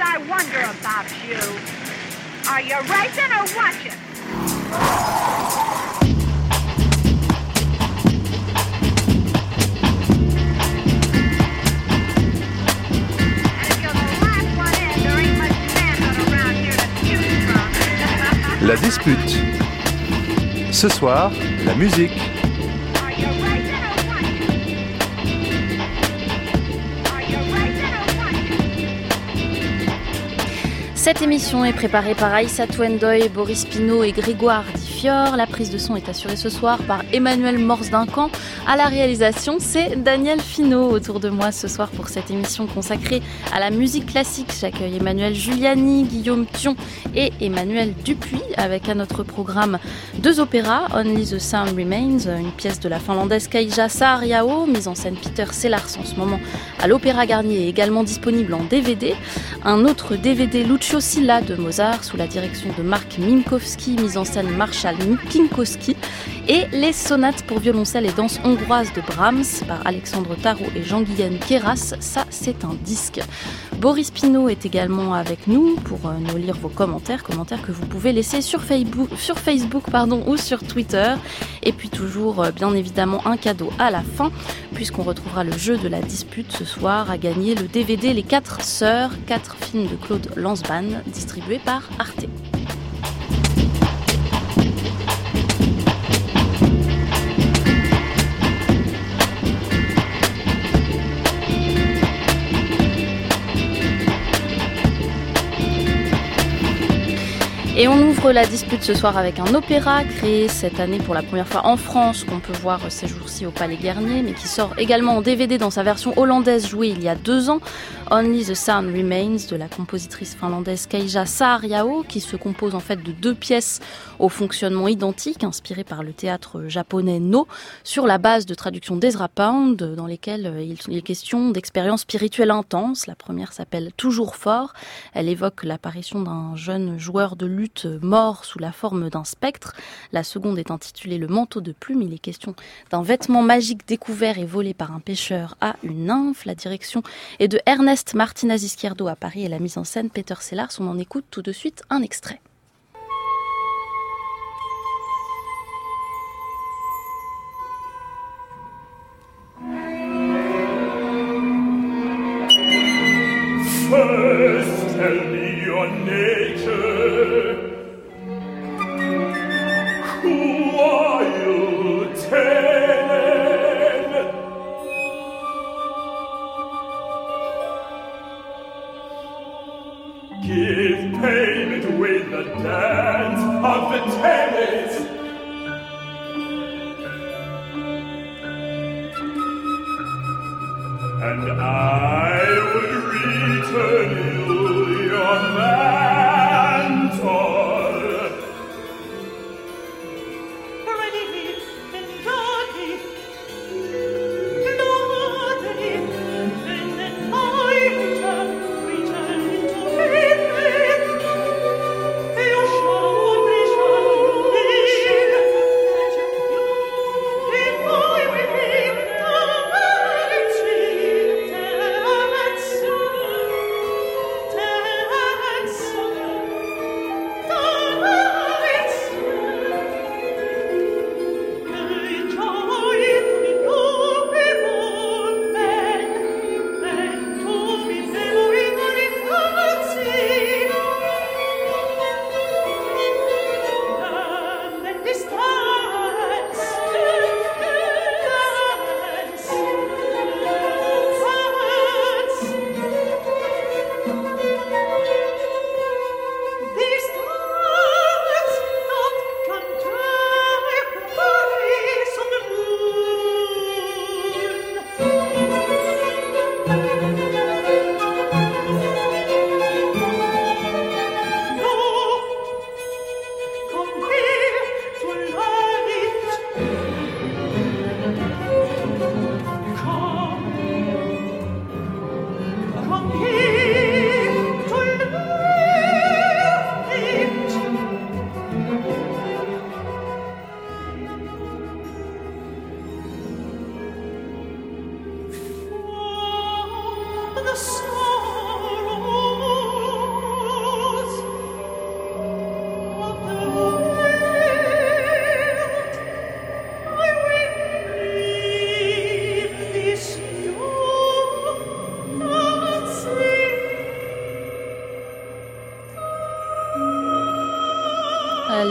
I wonder about you. Are you racing or watching? La dispute. Ce soir, la musique. Cette émission est préparée par Aïssatou Ndoye, Boris Pinault et Grégoire Difior. La prise de son est assurée ce soir par Emmanuel Morse-Duncan. À la réalisation, c'est Daniel Finot autour de moi ce soir pour cette émission consacrée à la musique classique. J'accueille Emmanuel Giuliani, Guillaume Thion et Emmanuel Dupuis avec à notre programme 2 opéras. Only the Sound Remains, une pièce de la finlandaise Kaija Saariaho, mise en scène Peter Sellars en ce moment à l'Opéra Garnier, est également disponible en DVD. Un autre DVD Lucio Silla de Mozart sous la direction de Mark Minkowski, mise en scène Marshall Kinkowski, et les sonates pour violoncelle et danse hongroise de Brahms par Alexandre Tarot et Jean-Guillaume Queyras. Ça, c'est un disque. Boris Pinault est également avec nous pour nous lire vos commentaires que vous pouvez laisser sur Facebook ou sur Twitter. Et puis toujours, bien évidemment, un cadeau à la fin, puisqu'on retrouvera le jeu de la dispute ce soir à gagner le DVD Les 4 Sœurs, 4 films de Claude Lanzmann, distribués par Arte. Et on ouvre la dispute ce soir avec un opéra créé cette année pour la première fois en France, qu'on peut voir ces jours-ci au Palais Garnier, mais qui sort également en DVD dans sa version hollandaise jouée il y a 2 ans. Only the Sound Remains de la compositrice finlandaise Kaija Saariaho, qui se compose en fait de 2 pièces au fonctionnement identique, inspirées par le théâtre japonais No, sur la base de traductions d'Ezra Pound, dans lesquelles il est question d'expériences spirituelles intenses. La première s'appelle Toujours fort. Elle évoque l'apparition d'un jeune joueur de lutte mort sous la forme d'un spectre. La seconde est intitulée Le manteau de plume. Il est question d'un vêtement magique découvert et volé par un pêcheur à une nymphe. La direction est de Ernest Martinez-Izquierdo à Paris et la mise en scène Peter Sellars. On en écoute tout de suite un extrait. First, tell me your nature. Who are you telling? Give payment with the dance of the tennis. And I would return you your mantle. Thank you.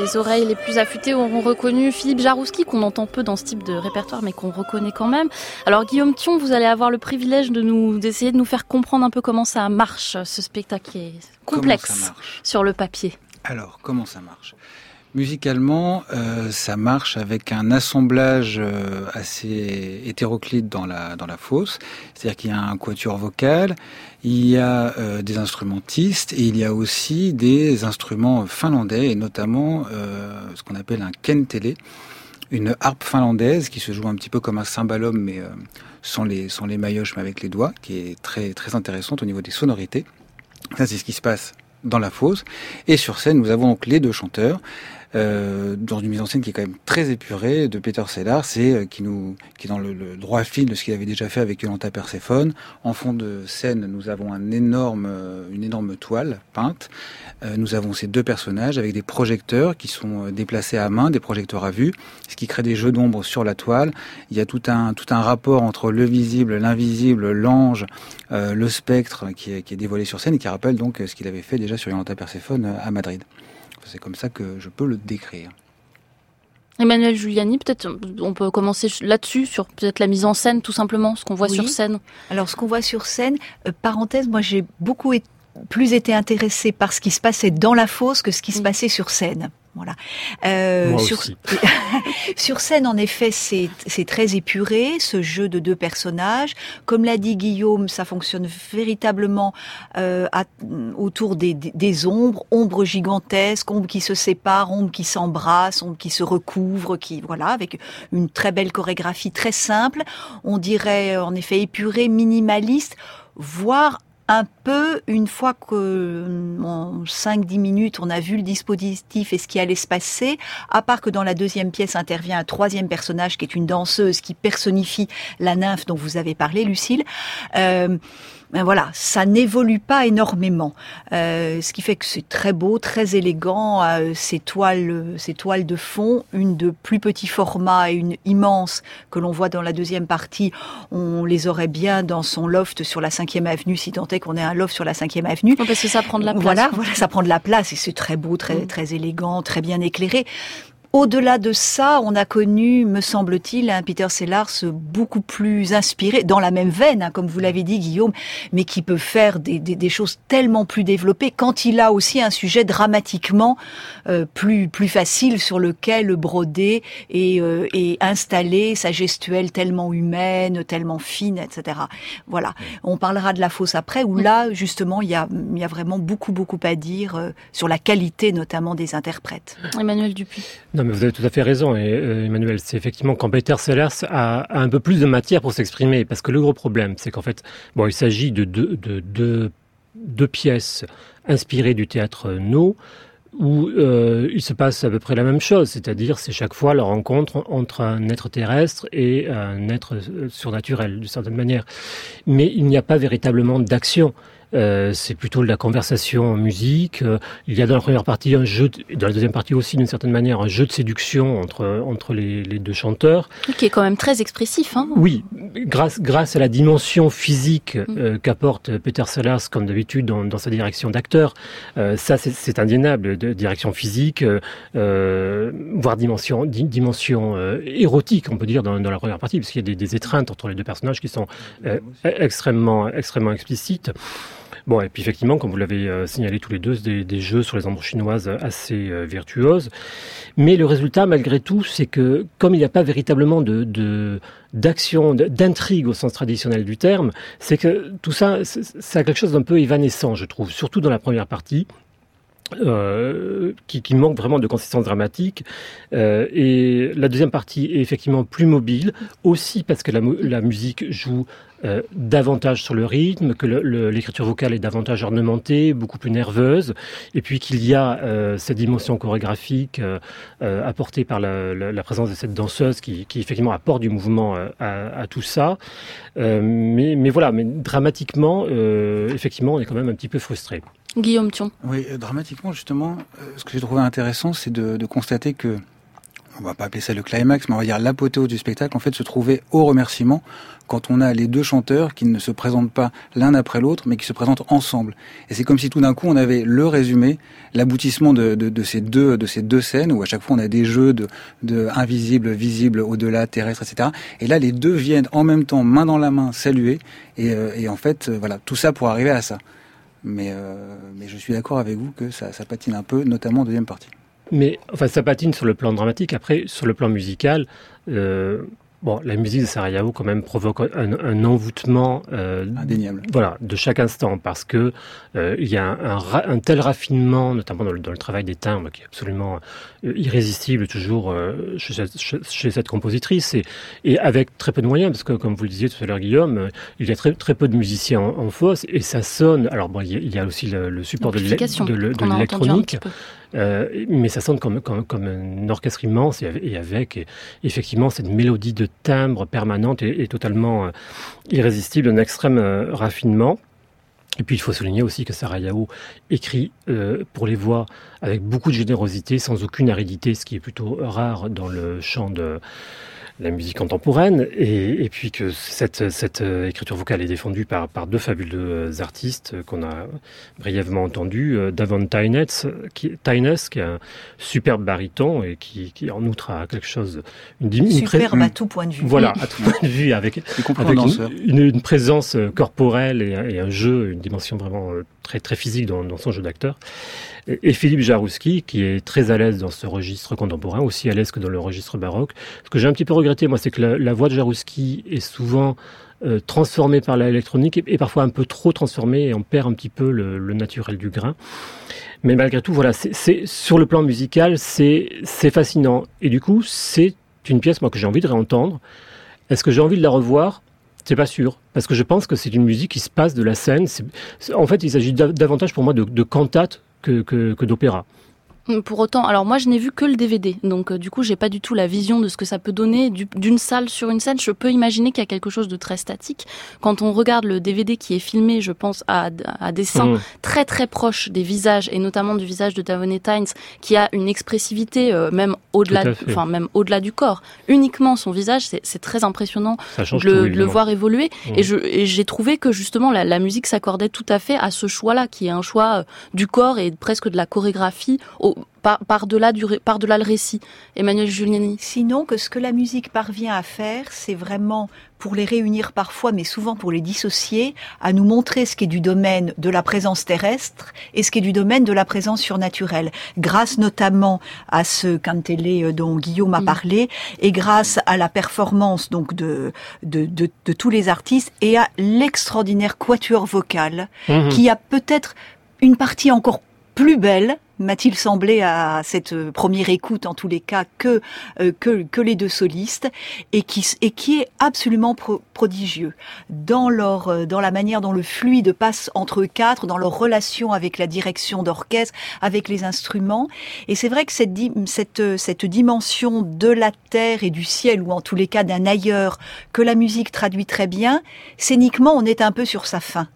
les oreilles les plus affûtées auront reconnu Philippe Jarouski, qu'on entend peu dans ce type de répertoire, mais qu'on reconnaît quand même. Alors Guillaume Thion, vous allez avoir le privilège d'essayer de nous faire comprendre un peu comment ça marche, ce spectacle qui est complexe sur le papier. Alors, comment ça marche ? Musicalement, ça marche avec un assemblage assez hétéroclite dans la fosse. C'est-à-dire qu'il y a un quatuor vocal, il y a des instrumentistes et il y a aussi des instruments finlandais et notamment ce qu'on appelle un kentele, une harpe finlandaise qui se joue un petit peu comme un cymbalum mais sans les maillotches mais avec les doigts, qui est très très intéressante au niveau des sonorités. Ça, c'est ce qui se passe dans la fosse. Et sur scène, nous avons donc les 2 chanteurs. Dans une mise en scène qui est quand même très épurée de Peter Sellars, qui est dans le droit fil de ce qu'il avait déjà fait avec Jolanta Perséphone. En fond de scène, nous avons une énorme toile peinte. Nous avons ces 2 personnages avec des projecteurs qui sont déplacés à main, des projecteurs à vue, ce qui crée des jeux d'ombre sur la toile. Il y a tout un rapport entre le visible, l'invisible, l'ange, le spectre qui est dévoilé sur scène et qui rappelle donc ce qu'il avait fait déjà sur Jolanta Perséphone à Madrid. C'est comme ça que je peux le décrire. Emmanuel Giuliani, peut-être on peut commencer là-dessus, sur peut-être la mise en scène, tout simplement, ce qu'on voit sur scène. Alors, ce qu'on voit sur scène, parenthèse, moi j'ai beaucoup plus été intéressée par ce qui se passait dans la fosse que ce qui se passait sur scène. Voilà. Moi aussi. Sur scène, en effet, c'est très épuré, ce jeu de 2 personnages. Comme l'a dit Guillaume, ça fonctionne véritablement autour des ombres gigantesques, ombres qui se séparent, ombres qui s'embrassent, ombres qui se recouvrent, avec une très belle chorégraphie très simple. On dirait en effet épuré, minimaliste, voire un peu, une fois que en 5-10 minutes, on a vu le dispositif et ce qui allait se passer, à part que dans la 2e pièce intervient un 3e personnage qui est une danseuse qui personnifie la nymphe dont vous avez parlé, Lucille. Voilà, ça n'évolue pas énormément, ce qui fait que c'est très beau, très élégant. Ces toiles de fond, une de plus petit format et une immense que l'on voit dans la 2e partie, on les aurait bien dans son loft sur la 5e avenue, si tant est qu'on ait un loft sur la 5e avenue. Non, parce que ça prend de la place. Voilà, ça prend de la place et c'est très beau, très élégant, très bien éclairé. Au-delà de ça, on a connu, me semble-t-il, un Peter Sellars beaucoup plus inspiré, dans la même veine, comme vous l'avez dit Guillaume, mais qui peut faire des choses tellement plus développées quand il a aussi un sujet dramatiquement plus facile sur lequel broder et installer sa gestuelle tellement humaine, tellement fine, etc. Voilà. On parlera de la fosse après, où là, justement, il y a vraiment beaucoup à dire sur la qualité, notamment des interprètes. Emmanuel Dupuis. Non, mais vous avez tout à fait raison, Emmanuel. C'est effectivement quand Peter Sellars a un peu plus de matière pour s'exprimer, parce que le gros problème, c'est qu'en fait, il s'agit de deux pièces inspirées du théâtre No, où il se passe à peu près la même chose, c'est-à-dire c'est chaque fois la rencontre entre un être terrestre et un être surnaturel, d'une certaine manière. Mais il n'y a pas véritablement d'action. C'est plutôt de la conversation en musique. Il y a dans la première partie un jeu, dans la deuxième partie aussi d'une certaine manière, un jeu de séduction entre les 2 chanteurs. Qui est quand même très expressif. Hein. Oui, grâce à la dimension physique qu'apporte Peter Sellars, comme d'habitude dans sa direction d'acteur. Ça, c'est indéniable, de direction physique, voire dimension érotique, on peut dire, dans la première partie, parce qu'il y a des étreintes entre les 2 personnages qui sont extrêmement explicites. Bon, et puis effectivement, comme vous l'avez signalé tous les deux, des jeux sur les ombres chinoises assez virtuoses. Mais le résultat, malgré tout, c'est que comme il n'y a pas véritablement d'action, d'intrigue au sens traditionnel du terme, c'est que tout ça, ça a quelque chose d'un peu évanescent, je trouve, surtout dans la première partie. Qui manque vraiment de consistance dramatique, et la deuxième partie est effectivement plus mobile, aussi parce que la musique joue davantage sur le rythme, que l'écriture vocale est davantage ornementée, beaucoup plus nerveuse, et puis qu'il y a cette dimension chorégraphique apportée par la présence de cette danseuse qui effectivement apporte du mouvement à tout ça. Mais voilà, mais dramatiquement, effectivement, on est quand même un petit peu frustré. Guillaume Thion. Oui, dramatiquement, justement, ce que j'ai trouvé intéressant, c'est de constater que on va pas appeler ça le climax, mais on va dire l'apothéose du spectacle, en fait, se trouvait au remerciement, quand on a les deux chanteurs qui ne se présentent pas l'un après l'autre, mais qui se présentent ensemble. Et c'est comme si tout d'un coup, on avait le résumé, l'aboutissement de ces deux scènes, où à chaque fois, on a des jeux de invisible, visible, au-delà, terrestre, etc. Et là, les deux viennent en même temps, main dans la main, saluer. Et en fait, voilà, tout ça pour arriver à ça. Mais je suis d'accord avec vous que ça patine un peu, notamment en deuxième partie. Mais enfin, ça patine sur le plan dramatique. Après, sur le plan musical, la musique de Sarajevo quand même provoque un envoûtement indéniable. Voilà, de chaque instant, parce que il y a un tel raffinement, notamment dans le travail des timbres, qui est absolument irrésistible toujours chez cette compositrice, et avec très peu de moyens, parce que comme vous le disiez tout à l'heure, Guillaume, il y a très très peu de musiciens en fosse, et ça sonne. Alors bon, il y a aussi le support de l'électronique. Mais ça sonne comme un orchestre immense et avec effectivement cette mélodie de timbre permanente et totalement irrésistible, un extrême raffinement. Et puis il faut souligner aussi que Sarajevo écrit pour les voix avec beaucoup de générosité, sans aucune aridité, ce qui est plutôt rare dans le chant de la musique contemporaine, et puis que cette écriture vocale est défendue par deux fabuleux artistes qu'on a brièvement entendus, Davon Tynes, qui est un superbe baryton et qui en outre a quelque chose, superbe à tout point de vue. Voilà, à tout point de vue, avec une présence corporelle et un jeu, une dimension vraiment très très physique dans son jeu d'acteur. Et Philippe Jarouski, qui est très à l'aise dans ce registre contemporain, aussi à l'aise que dans le registre baroque. Ce que j'ai un petit peu regretté, moi, c'est que la voix de Jarouski est souvent transformée par l'électronique et parfois un peu trop transformée, et on perd un petit peu le naturel du grain. Mais malgré tout, voilà, c'est sur le plan musical, c'est fascinant. Et du coup, c'est une pièce, moi, que j'ai envie de réentendre. Est-ce que j'ai envie de la revoir ? C'est pas sûr, parce que je pense que c'est une musique qui se passe de la scène. En fait, il s'agit davantage pour moi de cantate que d'opéra. Pour autant, alors moi je n'ai vu que le DVD, donc du coup j'ai pas du tout la vision de ce que ça peut donner d'une salle sur une scène. Je peux imaginer qu'il y a quelque chose de très statique. Quand on regarde le DVD qui est filmé, je pense à des seins très très proches des visages, et notamment du visage de Davon Tynes, qui a une expressivité même au-delà du corps. Uniquement son visage, c'est très impressionnant de le voir évoluer. Et j'ai trouvé que justement la musique s'accordait tout à fait à ce choix-là, qui est un choix du corps et presque de la chorégraphie par-delà le récit. Emmanuel Giuliani. Sinon, que ce que la musique parvient à faire, c'est vraiment, pour les réunir parfois, mais souvent pour les dissocier, à nous montrer ce qui est du domaine de la présence terrestre et ce qui est du domaine de la présence surnaturelle. Grâce notamment à ce cantelé dont Guillaume a parlé, et grâce à la performance donc de tous les artistes, et à l'extraordinaire quatuor vocal, qui a peut-être une partie encore plus belle, m'a-t-il semblé à cette première écoute en tous les cas, que les deux solistes, et qui est absolument prodigieux dans la manière dont le fluide passe entre eux quatre, dans leur relation avec la direction d'orchestre, avec les instruments. Et c'est vrai que cette dimension de la terre et du ciel, ou en tous les cas d'un ailleurs, que la musique traduit très bien, scéniquement on est un peu sur sa fin.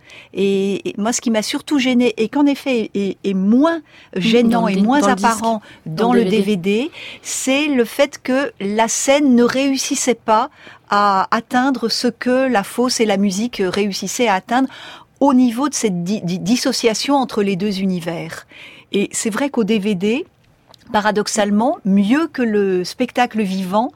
Et moi, ce qui m'a surtout gêné, et qu'en effet est moins gênant et moins apparent dans le DVD, c'est le fait que la scène ne réussissait pas à atteindre ce que la fosse et la musique réussissaient à atteindre au niveau de cette dissociation entre les deux univers. Et c'est vrai qu'au DVD, paradoxalement, mieux que le spectacle vivant,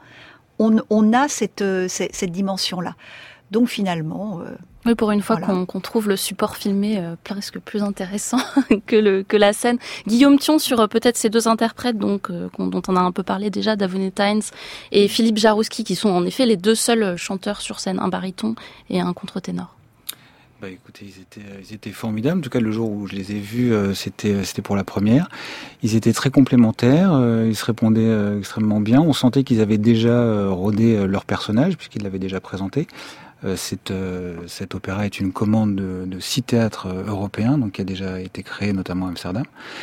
on a cette dimension-là. Donc finalement... Oui, pour une fois voilà. qu'on trouve le support filmé presque plus intéressant que la scène. Guillaume Thion, sur peut-être ces deux interprètes dont on a un peu parlé déjà, Davon Tynes et Philippe Jarouski, qui sont en effet les deux seuls chanteurs sur scène, un baryton et un contre-ténor. Bah écoutez, ils étaient formidables. En tout cas, le jour où je les ai vus, c'était pour la première. Ils étaient très complémentaires, ils se répondaient extrêmement bien. On sentait qu'ils avaient déjà rodé leur personnage, puisqu'ils l'avaient déjà présenté. Cet opéra est une commande de 6 théâtres européens, donc qui a déjà été créé notamment à Amsterdam.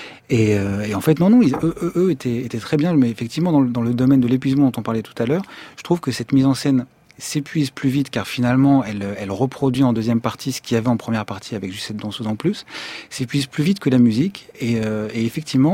Et en fait, eux étaient très bien, mais effectivement dans le domaine de l'épuisement dont on parlait tout à l'heure, je trouve que cette mise en scène s'épuise plus vite, car finalement elle reproduit en deuxième partie ce qu'il y avait en première partie avec juste cette danseuse en plus, s'épuise plus vite que la musique, et effectivement,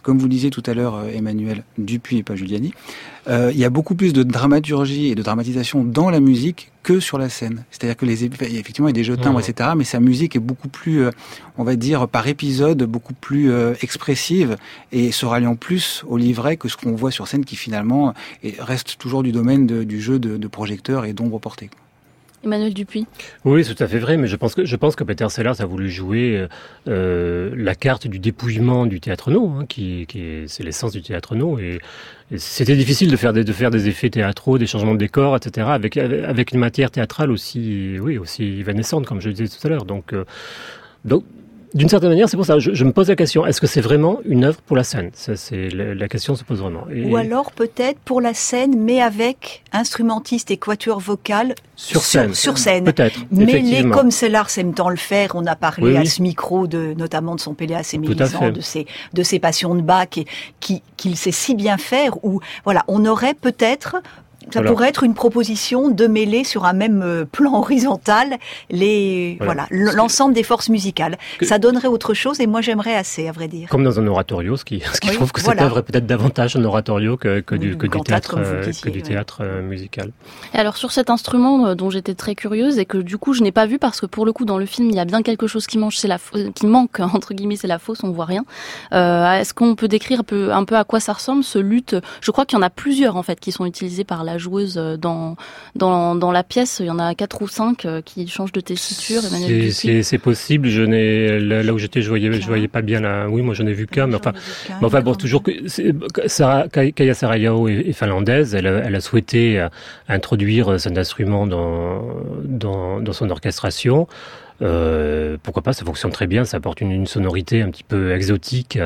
comme vous le disiez tout à l'heure, Emmanuel, Dupuis et pas Giuliani, il y a beaucoup plus de dramaturgie et de dramatisation dans la musique que sur la scène. C'est-à-dire que effectivement, il y a des jeux de timbres, etc., mais sa musique est beaucoup plus, on va dire, par épisode, beaucoup plus expressive et se ralliant plus au livret que ce qu'on voit sur scène qui finalement reste toujours du domaine du jeu de projecteurs et d'ombres portées. Emmanuel Dupuis. Oui, c'est tout à fait vrai, mais je pense que Peter Sellers a voulu jouer la carte du dépouillement du théâtre no, c'est l'essence du théâtre no, et c'était difficile de faire des effets théâtraux, des changements de décor, etc. avec une matière théâtrale aussi évanescente, comme je le disais tout à l'heure. Donc d'une certaine manière, c'est pour ça, je me pose la question, est-ce que c'est vraiment une œuvre pour la scène ? La question se pose vraiment. Ou alors peut-être pour la scène, mais avec instrumentiste et quatuor vocal sur scène. Peut-être, Mêlé comme Sellers aime tant le faire. On a parlé à ce micro notamment de son Péléas et Mélisande, de ses passions de Bach, qu'il sait si bien faire. Ou voilà, on aurait peut-être... Ça pourrait être une proposition de mêler sur un même plan horizontal l'ensemble des forces musicales. Ça donnerait autre chose et moi j'aimerais assez, à vrai dire. Comme dans un oratorio, ce qui prouve que cette œuvre est peut-être davantage un oratorio que du théâtre musical. Et alors sur cet instrument dont j'étais très curieuse et que du coup je n'ai pas vu parce que pour le coup dans le film il y a bien quelque chose qui manque, entre guillemets, c'est la fosse, on voit rien. Est-ce qu'on peut décrire un peu à quoi ça ressemble ce luth ? Je crois qu'il y en a plusieurs en fait qui sont utilisés par la joueuse dans la pièce. Il y en a 4 ou 5 qui changent de tessiture. C'est possible. Là où j'étais, je voyais pas bien là. Oui, moi j'en ai vu qu'un, mais enfin bon, toujours que Kaija Saariaho est finlandaise. Elle a souhaité introduire cet instrument dans son orchestration. Pourquoi pas, ça fonctionne très bien, ça apporte une sonorité un petit peu exotique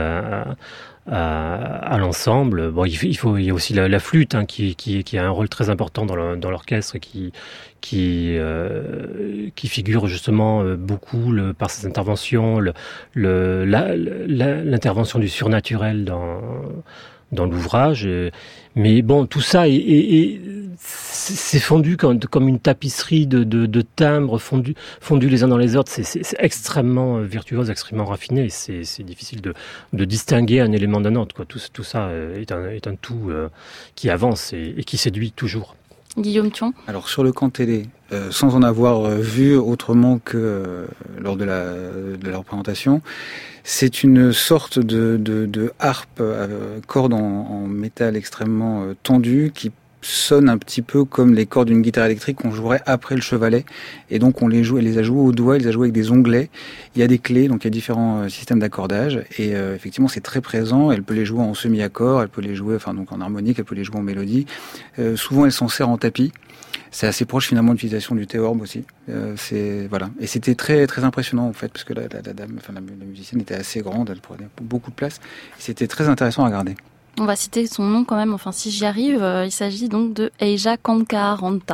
à l'ensemble. Bon, il y a aussi la flûte qui a un rôle très important dans l'orchestre qui figure justement beaucoup par ses interventions, l'intervention du surnaturel dans l'ouvrage. Mais bon, tout ça c'est fondu comme une tapisserie de timbres fondus les uns dans les autres. C'est extrêmement virtuose, extrêmement raffiné. C'est difficile de distinguer un élément d'un autre, quoi. Tout ça est un tout qui avance et qui séduit toujours. Guillaume Thion. Alors sur le cantelé, sans en avoir vu autrement que lors de la représentation, c'est une sorte de harpe à cordes en métal extrêmement tendu qui sonne un petit peu comme les cordes d'une guitare électrique qu'on jouerait après le chevalet. Et donc elle les a jouées au doigt, elle les a jouées avec des onglets. Il y a des clés, donc il y a différents systèmes d'accordage. Et effectivement, c'est très présent. Elle peut les jouer en semi-accord, elle peut les jouer donc en harmonique, elle peut les jouer en mélodie. Souvent, elle s'en sert en tapis. C'est assez proche finalement de l'utilisation du théorbe aussi. Et c'était très très impressionnant en fait, parce que la dame, la musicienne était assez grande, elle prenait beaucoup de place. Et c'était très intéressant à regarder. On va citer son nom quand même, enfin si j'y arrive, il s'agit donc de Eija Kankaanranta.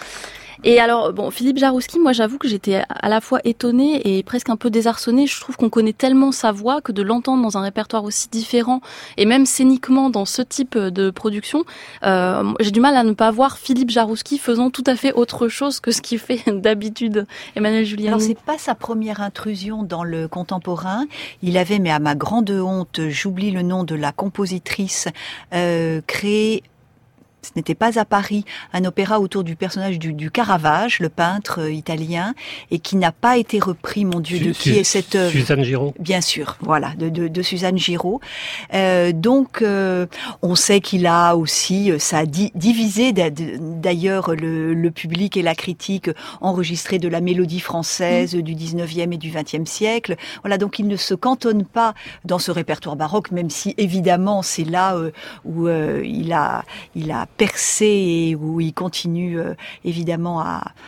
Et alors, Philippe Jaroussky, moi j'avoue que j'étais à la fois étonnée et presque un peu désarçonnée. Je trouve qu'on connaît tellement sa voix que de l'entendre dans un répertoire aussi différent et même scéniquement dans ce type de production, j'ai du mal à ne pas voir Philippe Jaroussky faisant tout à fait autre chose que ce qu'il fait d'habitude. Emmanuel Giuliani. Alors c'est pas sa première intrusion dans le contemporain. Il avait, mais à ma grande honte, j'oublie le nom de la compositrice, créé... Ce n'était pas à Paris, un opéra autour du personnage du Caravage, le peintre italien, et qui n'a pas été repris, mon Dieu, de qui est cette œuvre ? Suzanne Giraud. Bien sûr, voilà, de Suzanne Giraud. Donc, on sait qu'il a aussi, ça a divisé d'ailleurs le public et la critique enregistrée de la mélodie française du 19e et du 20e siècle. Voilà, donc il ne se cantonne pas dans ce répertoire baroque, même si évidemment c'est là où il a percé et où il continue évidemment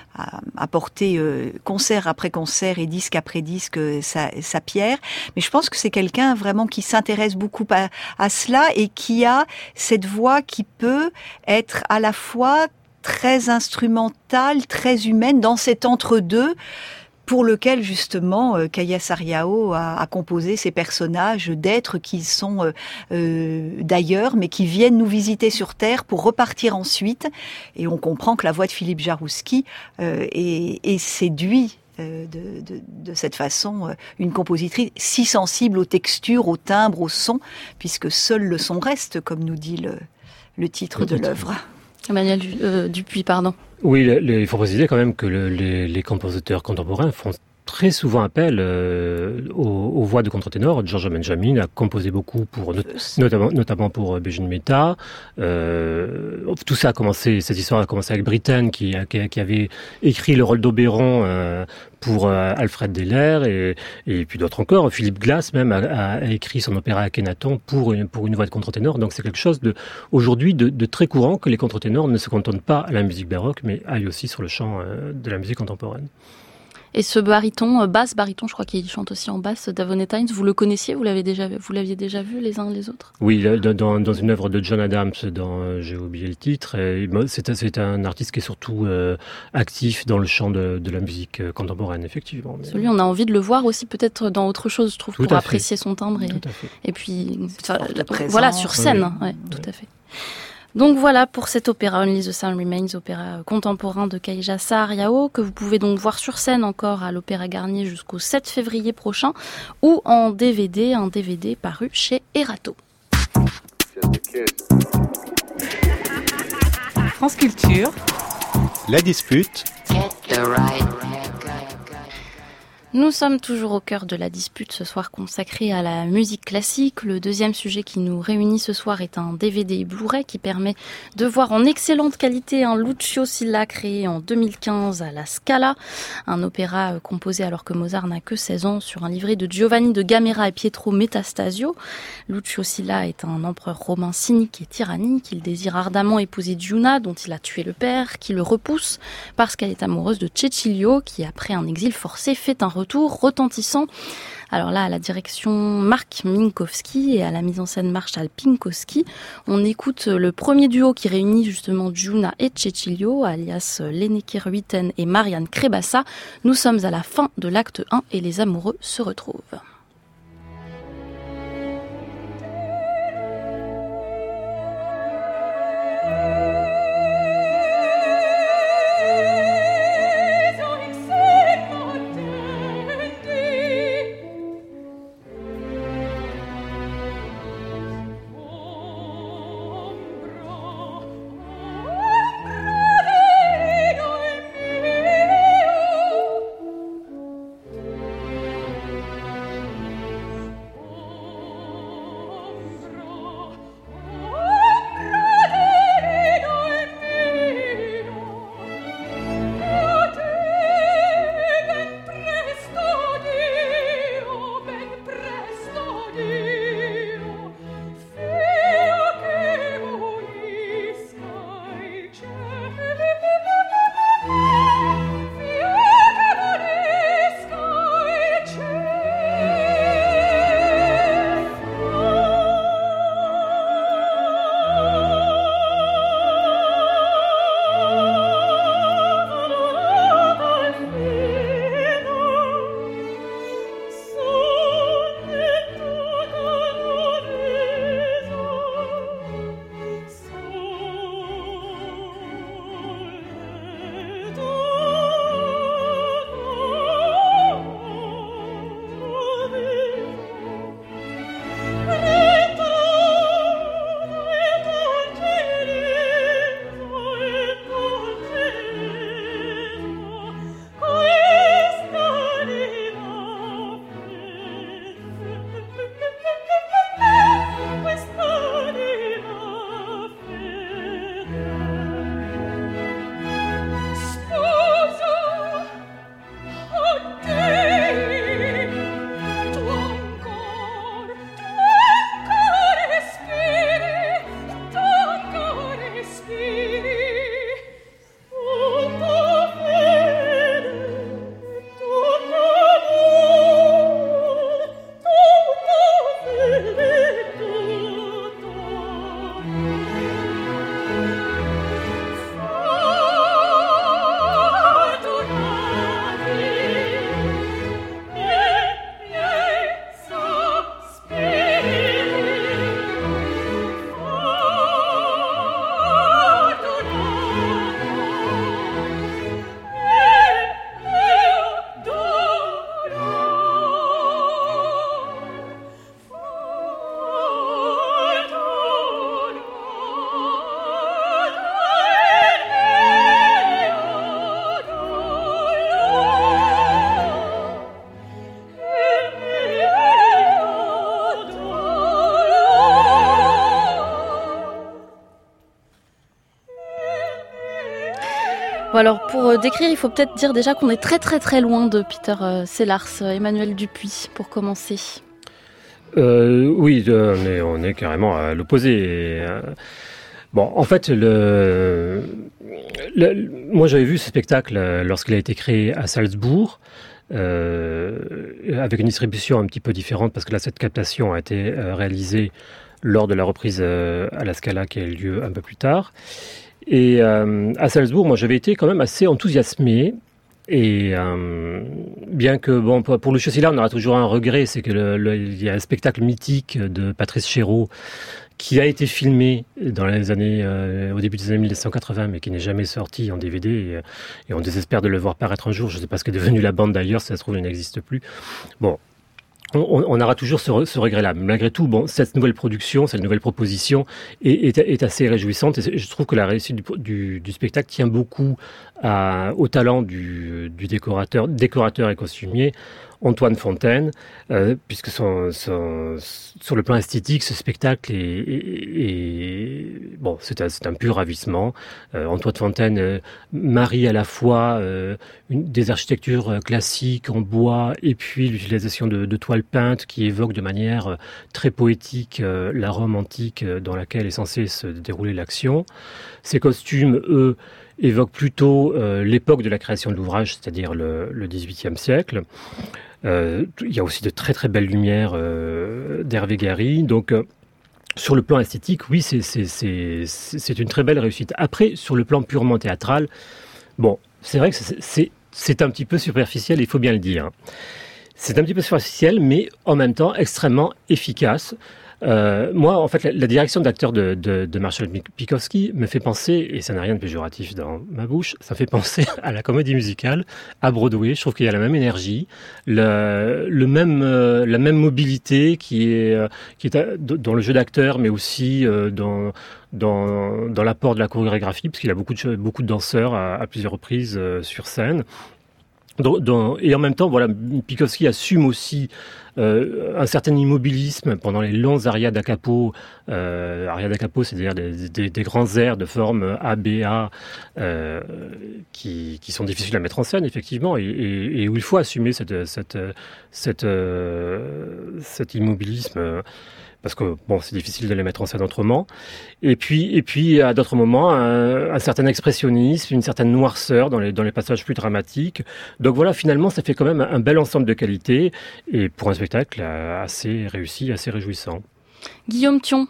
à porter concert après concert et disque après disque sa pierre. Mais je pense que c'est quelqu'un vraiment qui s'intéresse beaucoup à cela et qui a cette voix qui peut être à la fois très instrumentale, très humaine dans cet entre-deux, pour lequel justement Kaija Saariaho a composé ces personnages d'êtres qui sont d'ailleurs, mais qui viennent nous visiter sur Terre pour repartir ensuite. Et on comprend que la voix de Philippe Jaroussky est séduit de cette façon une compositrice si sensible aux textures, aux timbres, au son, puisque seul le son reste, comme nous dit le titre de l'œuvre. Emmanuel Dupuis, pardon. Oui, il faut préciser quand même que les compositeurs contemporains font très souvent appel aux voix de contre-ténor. Giorgio Benjamin a composé beaucoup notamment pour Béjune Mehta. Tout ça a commencé, cette histoire a commencé avec Britten qui avait écrit le rôle d'Oberon pour Alfred Deller et puis d'autres encore. Philippe Glass même a écrit son opéra Akhenaton pour une voix de contre-ténor. Donc c'est quelque chose aujourd'hui de très courant que les contre-ténors ne se cantontent pas à la musique baroque mais aillent aussi sur le champ de la musique contemporaine. Et ce baryton, basse-baryton, je crois qu'il chante aussi en basse, Davone Tynes, vous le connaissiez, vous l'aviez déjà vu les uns les autres? Oui, dans une œuvre de John Adams, j'ai oublié le titre, c'est un artiste qui est surtout actif dans le champ de la musique contemporaine, effectivement. Celui, on a envie de le voir aussi peut-être dans autre chose, je trouve, pour apprécier son timbre et puis voilà, sur scène, oui. Tout à fait. Donc voilà pour cet opéra Only the Sound Remains, opéra contemporain de Kaija Saariaho, que vous pouvez donc voir sur scène encore à l'Opéra Garnier jusqu'au 7 février prochain, ou en DVD, un DVD paru chez Erato. France Culture. La dispute. Nous sommes toujours au cœur de la dispute ce soir consacrée à la musique classique. Le deuxième sujet qui nous réunit ce soir est un DVD Blu-ray qui permet de voir en excellente qualité un Lucio Silla créé en 2015 à la Scala, un opéra composé alors que Mozart n'a que 16 ans sur un livret de Giovanni de Gamera et Pietro Metastasio. Lucio Silla est un empereur romain cynique et tyrannique. Il désire ardemment épouser Giuna, dont il a tué le père, qui le repousse parce qu'elle est amoureuse de Cecilio, qui après un exil forcé fait un retour retentissant. Alors là, à la direction Marc Minkowski et à la mise en scène Marshall Pinkowski, on écoute le premier duo qui réunit justement Giuna et Cecilio, alias Lenneke Ruiten et Marianne Krebassa. Nous sommes à la fin de l'acte 1 et les amoureux se retrouvent. Bon alors pour décrire, il faut peut-être dire déjà qu'on est très très très loin de Peter Sellars, Emmanuel Dupuis, pour commencer. Oui, on est carrément à l'opposé. Bon, en fait, moi j'avais vu ce spectacle lorsqu'il a été créé à Salzbourg, avec une distribution un petit peu différente, parce que là, cette captation a été réalisée lors de la reprise à la Scala qui a eu lieu un peu plus tard. Et à Salzbourg, moi j'avais été quand même assez enthousiasmé. Et bien que, bon, pour Lucio Silla, on aura toujours un regret, c'est que il y a un spectacle mythique de Patrice Chéreau qui a été filmé dans les années, au début des années 1980, mais qui n'est jamais sorti en DVD, et on désespère de le voir paraître un jour. Je ne sais pas ce qu'est devenu la bande d'ailleurs, si ça se trouve, il n'existe plus. Bon. On aura toujours ce regret-là. Malgré tout, bon, cette nouvelle production, cette nouvelle proposition est assez réjouissante. Et je trouve que la réussite du spectacle tient beaucoup au talent du décorateur et costumier Antoine Fontaine, puisque sur le plan esthétique, ce spectacle bon, c'est un pur ravissement. Antoine Fontaine marie à la fois des architectures classiques en bois et puis l'utilisation de toiles peintes qui évoquent de manière très poétique la Rome antique dans laquelle est censée se dérouler l'action. Ces costumes, eux, évoquent plutôt l'époque de la création de l'ouvrage, c'est-à-dire le XVIIIe siècle. Il y a aussi de très très belles lumières d'Hervé Gary. Donc, sur le plan esthétique, oui, c'est une très belle réussite. Après, sur le plan purement théâtral, bon, c'est vrai que c'est un petit peu superficiel, il faut bien le dire. C'est un petit peu superficiel, mais en même temps extrêmement efficace. Moi, en fait, la direction d'acteur de Marshall Pikowski me fait penser, et ça n'a rien de péjoratif dans ma bouche, ça fait penser à la comédie musicale, à Broadway. Je trouve qu'il y a la même énergie, la même mobilité qui est dans le jeu d'acteur, mais aussi dans l'apport de la chorégraphie, parce qu'il y a beaucoup de danseurs à plusieurs reprises sur scène. Et en même temps, voilà, Pikowski assume aussi un certain immobilisme pendant les longs arias da capo. Arias da capo, c'est-à-dire des grands airs de forme A, B, A, qui sont difficiles à mettre en scène, effectivement, et où il faut assumer cet immobilisme. Parce que bon, c'est difficile de les mettre en scène autrement. Et puis à d'autres moments, un certain expressionnisme, une certaine noirceur dans les passages plus dramatiques. Donc voilà, finalement, ça fait quand même un bel ensemble de qualité, et pour un spectacle assez réussi, assez réjouissant. Guillaume Thion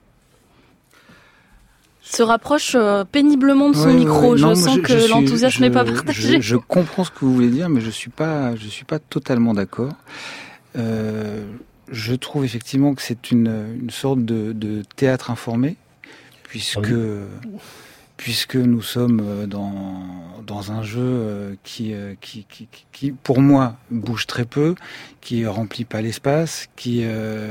se rapproche péniblement de son micro. Non, je sens que l'enthousiasme n'est pas partagé. Je comprends ce que vous voulez dire, mais je suis pas totalement d'accord. Je trouve effectivement que c'est une sorte de théâtre informé, puisque nous sommes dans un jeu qui pour moi bouge très peu, qui remplit pas l'espace, qui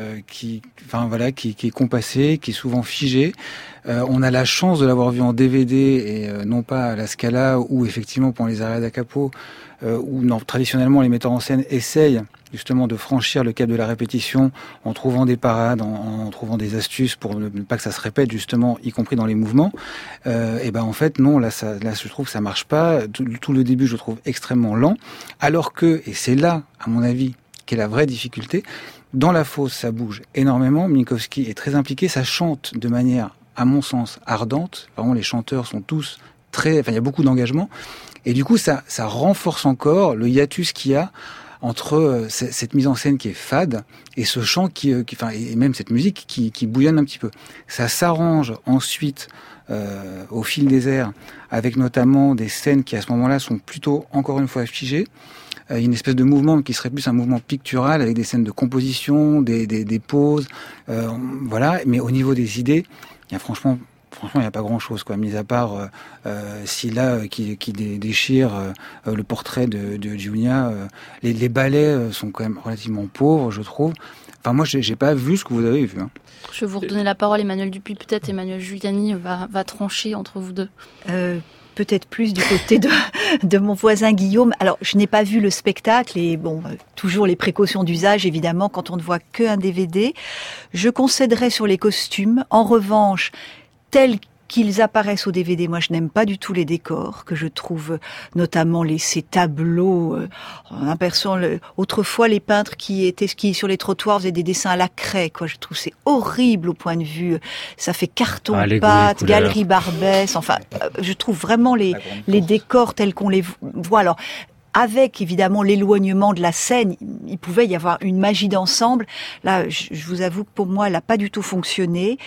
est compassé, qui est souvent figé. On a la chance de l'avoir vu en DVD et non pas à la Scala, où effectivement pendant les arias da capo, où traditionnellement les metteurs en scène essayent justement de franchir le cap de la répétition en trouvant des parades, en trouvant des astuces pour ne pas que ça se répète justement, y compris dans les mouvements. Et ben en fait non, là je trouve que ça marche pas. Tout le début je le trouve extrêmement lent, alors que, et c'est là à mon avis qu'est la vraie difficulté, dans la fosse ça bouge énormément. Minkowski est très impliqué, ça chante de manière à mon sens ardente. Vraiment les chanteurs sont tous il y a beaucoup d'engagement, et du coup ça renforce encore le hiatus qu'il y a entre cette mise en scène qui est fade et ce chant et même cette musique qui bouillonne un petit peu. Ça s'arrange ensuite au fil des airs, avec notamment des scènes qui à ce moment-là sont plutôt encore une fois figées. Une espèce de mouvement qui serait plus un mouvement pictural avec des scènes de composition, des pauses, voilà. Mais au niveau des idées, il y a franchement, il n'y a pas grand-chose, quoi, mis à part Silla qui déchire le portrait de Giulia. Les ballets sont quand même relativement pauvres, je trouve. Enfin, moi, j'ai pas vu ce que vous avez vu. Hein. Je vais vous redonner la parole, Emmanuel Dupuis. Peut-être Emmanuel Giuliani va trancher entre vous deux. Peut-être plus du côté de mon voisin Guillaume. Alors, je n'ai pas vu le spectacle et bon, toujours les précautions d'usage, évidemment, quand on ne voit qu'un DVD. Je concéderais sur les costumes. En revanche, tel qu'ils apparaissent au DVD. Moi, je n'aime pas du tout les décors, que je trouve notamment ces tableaux. On aperçoit autrefois les peintres qui sur les trottoirs faisaient des dessins à la craie. Quoi, je trouve c'est horrible au point de vue. Ça fait carton-pâte, galerie Barbès. Enfin, je trouve vraiment les décors tels qu'on les voit. Alors, avec évidemment l'éloignement de la scène, il pouvait y avoir une magie d'ensemble. Là, je vous avoue que pour moi, elle n'a pas du tout fonctionné.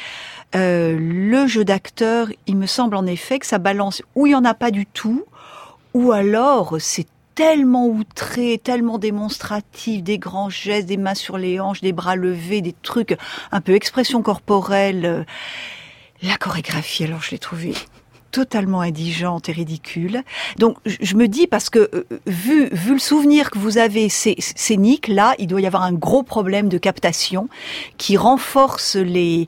Le jeu d'acteur, il me semble en effet que ça balance où il n'y en a pas du tout, ou alors c'est tellement outré, tellement démonstratif, des grands gestes, des mains sur les hanches, des bras levés, des trucs un peu expression corporelle. La chorégraphie, alors je l'ai trouvée totalement indigente et ridicule. Donc je me dis, parce que vu le souvenir que vous avez scénique, là, il doit y avoir un gros problème de captation qui renforce les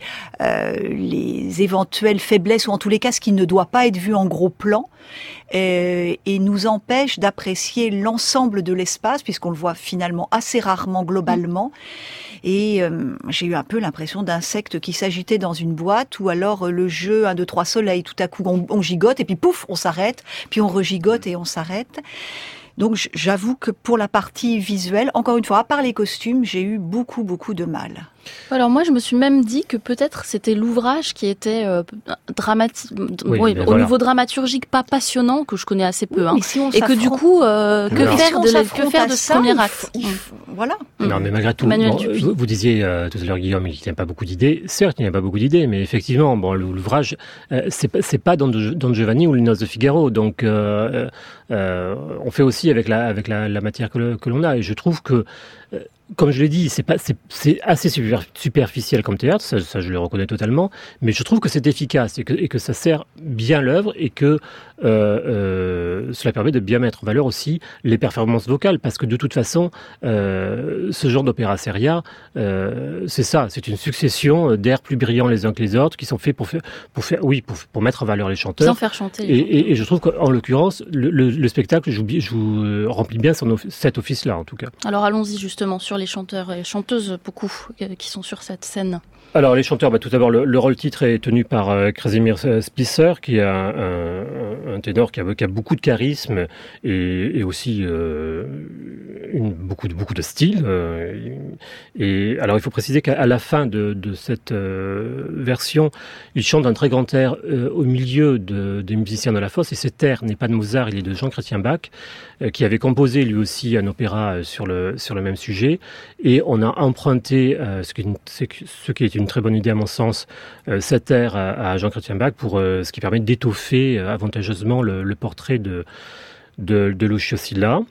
éventuelles faiblesses, ou en tous les cas ce qui ne doit pas être vu en gros plan, et nous empêche d'apprécier l'ensemble de l'espace, puisqu'on le voit finalement assez rarement globalement. Et j'ai eu un peu l'impression d'insectes qui s'agitaient dans une boîte, ou alors le jeu 1, 2, 3 soleil, tout à coup on gigote et puis pouf, on s'arrête, puis on regigote et on s'arrête. Donc j'avoue que pour la partie visuelle, encore une fois, à part les costumes, j'ai eu beaucoup de mal. Alors moi, je me suis même dit que peut-être c'était l'ouvrage qui était dramatique, au niveau dramaturgique pas passionnant, que je connais assez peu, hein, si et que du coup, que faire de ce premier acte Voilà. Non, mais malgré tout, vous disiez tout à l'heure, Guillaume, qu'il n'y a pas beaucoup d'idées. Certes, il n'y a pas beaucoup d'idées, mais effectivement, l'ouvrage, c'est pas Don Giovanni ou Les Noces de Figaro, donc on fait aussi avec la matière que l'on a, et je trouve que comme je l'ai dit, c'est assez superficiel comme théâtre, ça je le reconnais totalement, mais je trouve que c'est efficace et que ça sert bien l'œuvre, et que cela permet de bien mettre en valeur aussi les performances vocales, parce que de toute façon, ce genre d'opéra seria, c'est ça, c'est une succession d'airs plus brillants les uns que les autres, qui sont faits pour mettre en valeur les chanteurs. Sans faire chanter. Et je trouve qu'en l'occurrence, le spectacle remplit bien cet office-là, en tout cas. Alors allons-y justement sur les chanteurs et chanteuses, beaucoup, qui sont sur cette scène. Alors les chanteurs, tout d'abord le rôle-titre est tenu par Krasimir Spisser, qui est un ténor qui a beaucoup de charisme et aussi beaucoup de style. Et alors il faut préciser qu'à la fin de cette version, il chante un très grand air au milieu des musiciens de la fosse, et cet air n'est pas de Mozart, il est de Jean-Chrétien Bach, qui avait composé lui aussi un opéra sur le même sujet, et on a emprunté ce qui est une très bonne idée à mon sens, cet air à Jean-Chrétien Bach, pour ce qui permet d'étoffer avantageusement le portrait de Lucio Silla.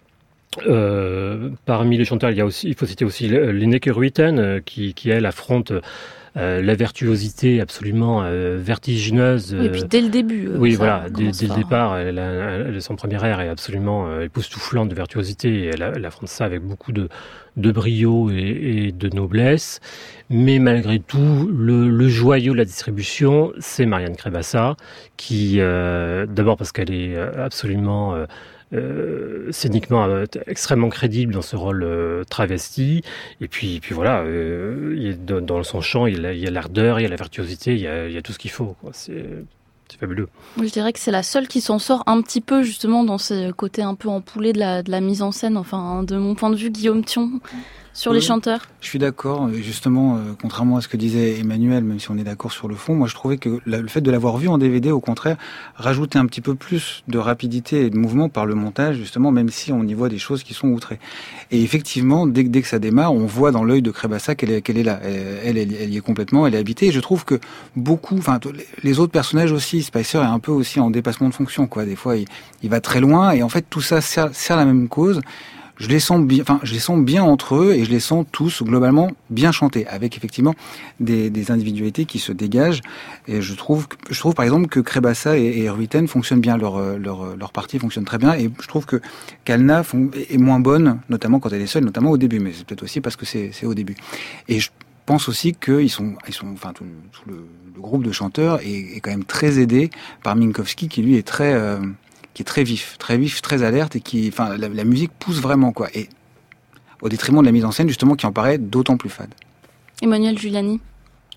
Parmi les chanteurs, il faut citer aussi Linneke Ruijten, qui elle affronte la virtuosité absolument vertigineuse. Oui, et puis dès le début. Dès le départ, son premier air est absolument époustouflant de virtuosité, et elle affronte ça avec beaucoup de brio et de noblesse. Mais malgré tout, le joyau de la distribution, c'est Marianne Crébassa, qui, d'abord parce qu'elle est absolument scéniquement extrêmement crédible dans ce rôle travesti, et puis voilà, dans son chant il y a l'ardeur, il y a la virtuosité, il y a tout ce qu'il faut, quoi. C'est fabuleux. Je dirais que c'est la seule qui s'en sort un petit peu justement dans ce côté un peu empoulé de la mise en scène, enfin de mon point de vue. Guillaume Thion, sur les chanteurs. Je suis d'accord, justement, contrairement à ce que disait Emmanuel, même si on est d'accord sur le fond, moi je trouvais que le fait de l'avoir vu en DVD, au contraire, rajoutait un petit peu plus de rapidité et de mouvement par le montage, justement, même si on y voit des choses qui sont outrées. Et effectivement, dès que ça démarre, on voit dans l'œil de Crébassa qu'elle est là. Elle y est complètement, elle est habitée. Et je trouve que les autres personnages aussi, Spicer est un peu aussi en dépassement de fonction, quoi. Des fois, il va très loin, et en fait, tout ça sert la même cause. Je les sens bien entre eux, et je les sens tous globalement bien chantés, avec effectivement des individualités qui se dégagent. Et je trouve par exemple que Crébassa et Ruijten fonctionnent bien, leur partie fonctionne très bien, et je trouve que Kalna est moins bonne, notamment quand elle est seule, notamment au début, mais c'est peut-être aussi parce que c'est au début. Et je pense aussi qu'ils sont, enfin tout le groupe de chanteurs est quand même très aidé par Minkowski, qui lui est qui est très vif, très alerte, et la musique pousse vraiment, quoi. Et au détriment de la mise en scène, justement, qui en paraît d'autant plus fade. Emmanuel Giuliani.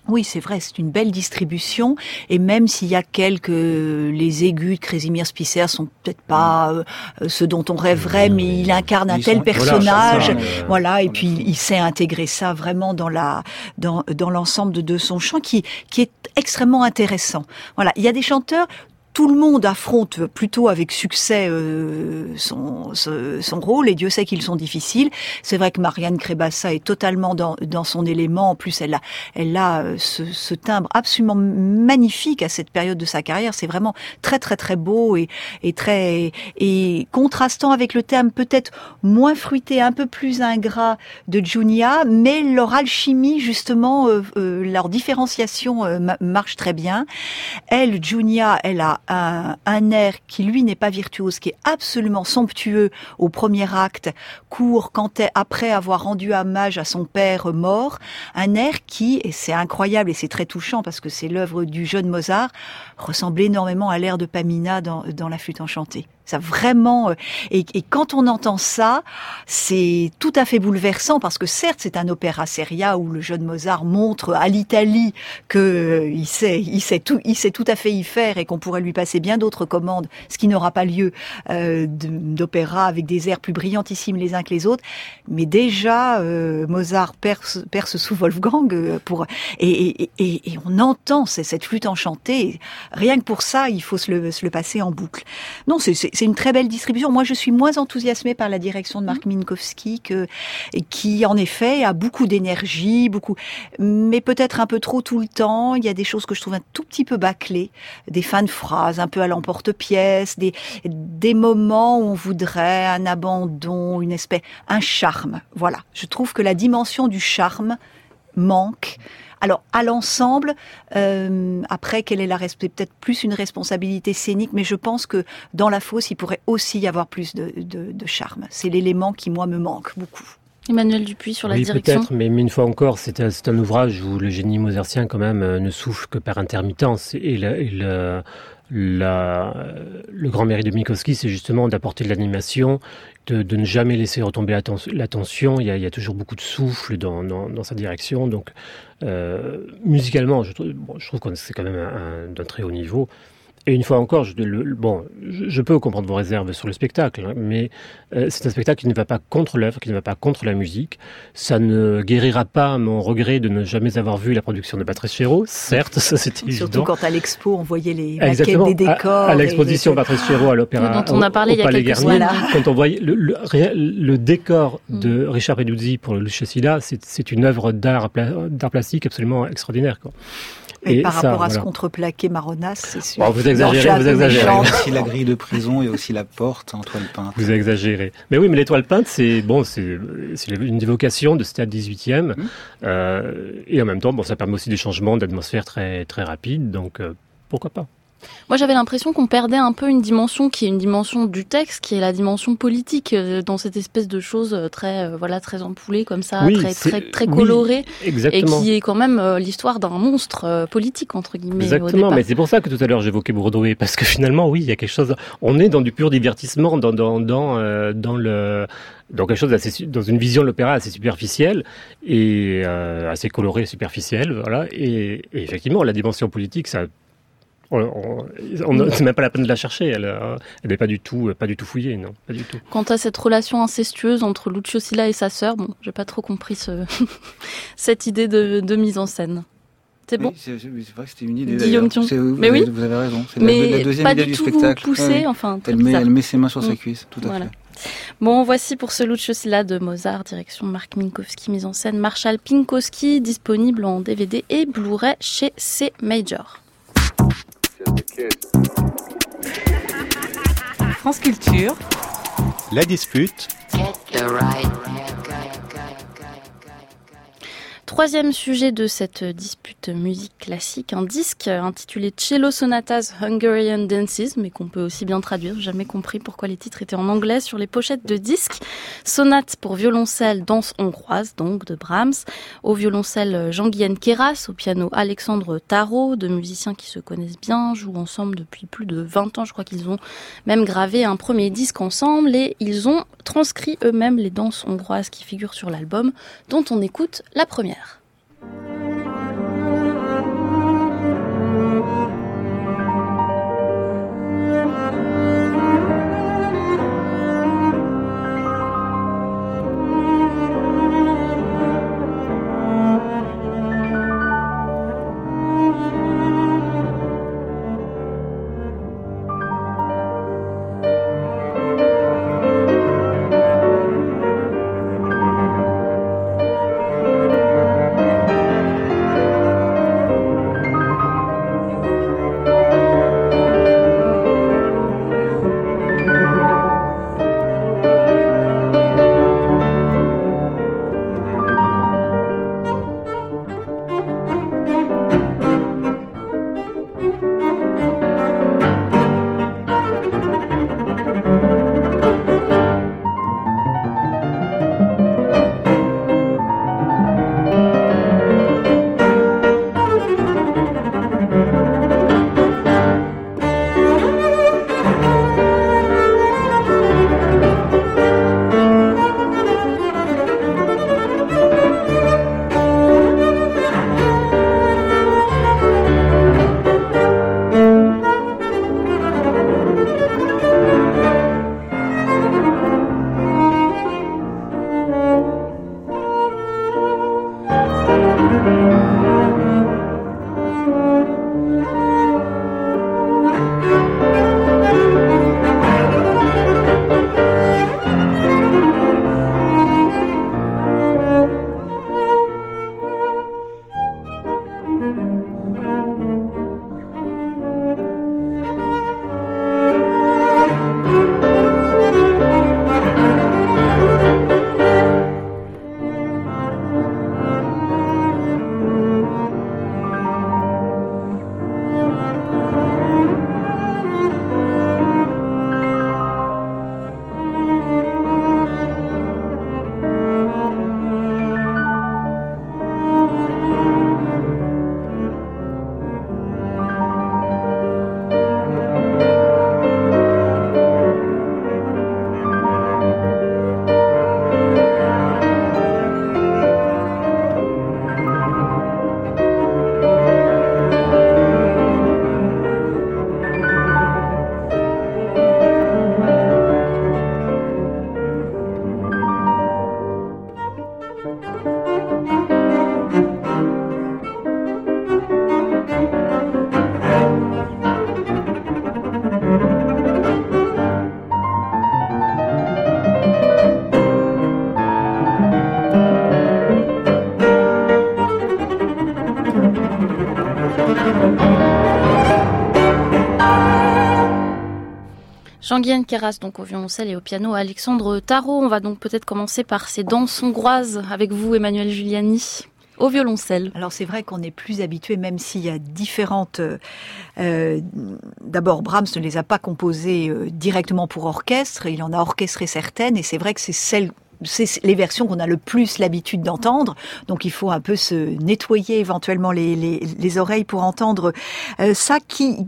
Oui, c'est vrai, c'est une belle distribution, et même s'il y a les aigus de Krasimir Spicer sont peut-être pas ceux dont on rêverait, mais il incarne un tel personnage, voilà, et puis il sait intégrer ça vraiment dans l'ensemble de son chant qui est extrêmement intéressant. Voilà, il y a des chanteurs. Tout le monde affronte plutôt avec succès son rôle, et Dieu sait qu'ils sont difficiles. C'est vrai que Marianne Krebassa est totalement dans son élément. En plus, elle a ce timbre absolument magnifique à cette période de sa carrière. C'est vraiment très très très beau et contrastant avec le thème peut-être moins fruité, un peu plus ingrat de Junia, mais leur alchimie justement, leur différenciation marche très bien. Junia, elle a un air qui lui n'est pas virtuose, qui est absolument somptueux au premier acte, court après avoir rendu hommage à son père mort, un air qui, et c'est incroyable et c'est très touchant parce que c'est l'œuvre du jeune Mozart, ressemble énormément à l'air de Pamina dans La Flûte enchantée. Ça vraiment, et quand on entend ça, c'est tout à fait bouleversant parce que certes c'est un opéra seria où le jeune Mozart montre à l'Italie que il sait tout à fait y faire et qu'on pourrait lui passer bien d'autres commandes, ce qui n'aura pas lieu d'opéra avec des airs plus brillantissimes les uns que les autres. Mais déjà Mozart perce sous Wolfgang et on entend cette flûte enchantée. Rien que pour ça, il faut se le passer en boucle. Non, c'est une très belle distribution. Moi, je suis moins enthousiasmée par la direction de Marc Minkowski qui, en effet, a beaucoup d'énergie, mais peut-être un peu trop tout le temps. Il y a des choses que je trouve un tout petit peu bâclées, des fins de phrases un peu à l'emporte-pièce, des moments où on voudrait un abandon, un charme. Voilà. Je trouve que la dimension du charme manque. Alors, à l'ensemble, après, quelle est peut-être plus une responsabilité scénique, mais je pense que dans La Fosse, il pourrait aussi y avoir plus de charme. C'est l'élément qui, moi, me manque beaucoup. Emmanuel Dupuis sur la direction. Peut-être, mais une fois encore, c'est un ouvrage où le génie mozartien, quand même, ne souffle que par intermittence. Et le grand mérite de Minkowski, c'est justement d'apporter de l'animation, de ne jamais laisser retomber l'attention. Il y a toujours beaucoup de souffle dans sa direction. Donc, musicalement, je trouve que c'est quand même d'un très haut niveau. Et une fois encore, je peux comprendre vos réserves sur le spectacle, hein, mais c'est un spectacle qui ne va pas contre l'œuvre, qui ne va pas contre la musique. Ça ne guérira pas mon regret de ne jamais avoir vu la production de Patrice Chéreau, certes, ça c'était évident. Surtout quand à l'expo, on voyait les maquettes des décors. À l'exposition Patrice Chéreau à l'Opéra, dont on a parlé il y a quelques semaines. Quand on voyait le décor de Richard Peduzzi pour le Lucio Silla, c'est une œuvre d'art plastique absolument extraordinaire, quoi. Et par rapport à ce contreplaqué Maronas, c'est sûr. Bon, vous exagérez. Il y a aussi la grille de prison et aussi la porte en toile peinte. Vous exagérez. Mais oui, mais les toiles peintes, c'est une évocation de stade 18e. Et en même temps, ça permet aussi des changements d'atmosphère très, très rapides. Donc, pourquoi pas? Moi, j'avais l'impression qu'on perdait un peu une dimension qui est une dimension du texte, qui est la dimension politique, dans cette espèce de chose très ampoulée comme ça, très colorée, et qui est quand même l'histoire d'un monstre politique entre guillemets. Exactement, mais c'est pour ça que tout à l'heure j'évoquais Bourdoué, parce que finalement, oui, il y a quelque chose. On est dans du pur divertissement, dans quelque chose dans une vision de l'opéra assez superficielle et assez colorée, superficielle, voilà. Et effectivement, la dimension politique, ça. C'est même pas la peine de la chercher, elle n'est pas du tout fouillée, non, pas du tout. Quant à cette relation incestueuse entre Lucio Silla et sa sœur, j'ai pas trop compris cette idée de mise en scène. C'est bon. C'est vrai que c'était une idée. Guillaume Thion. Mais oui, vous avez raison. C'est la deuxième idée du spectacle. Poussée, elle met ses mains sur sa cuisse, tout à fait. Bon, voici pour ce Lucio Silla de Mozart, direction Marc Minkowski, mise en scène Marshall Pinkowski, disponible en DVD et Blu-ray chez C Major. France Culture. La dispute. Troisième sujet de cette dispute musique classique, un disque intitulé Cello Sonatas Hungarian Dances, mais qu'on peut aussi bien traduire. J'ai jamais compris pourquoi les titres étaient en anglais sur les pochettes de disques. Sonate pour violoncelle, danse hongroise, donc de Brahms. Au violoncelle, Jean-Guyen Queyras, au piano Alexandre Tarot, deux musiciens qui se connaissent bien, jouent ensemble depuis plus de 20 ans. Je crois qu'ils ont même gravé un premier disque ensemble et ils ont transcrit eux-mêmes les danses hongroises qui figurent sur l'album, dont on écoute la première. Jean-Guihen Queyras, donc au violoncelle et au piano, Alexandre Tarot. On va donc peut-être commencer par ces danses hongroises avec vous, Emmanuelle Giuliani. Au violoncelle. Alors c'est vrai qu'on est plus habitué, même s'il y a différentes... D'abord, Brahms ne les a pas composées directement pour orchestre, il en a orchestré certaines, et c'est vrai que c'est les versions qu'on a le plus l'habitude d'entendre, donc il faut un peu se nettoyer éventuellement les oreilles pour entendre ça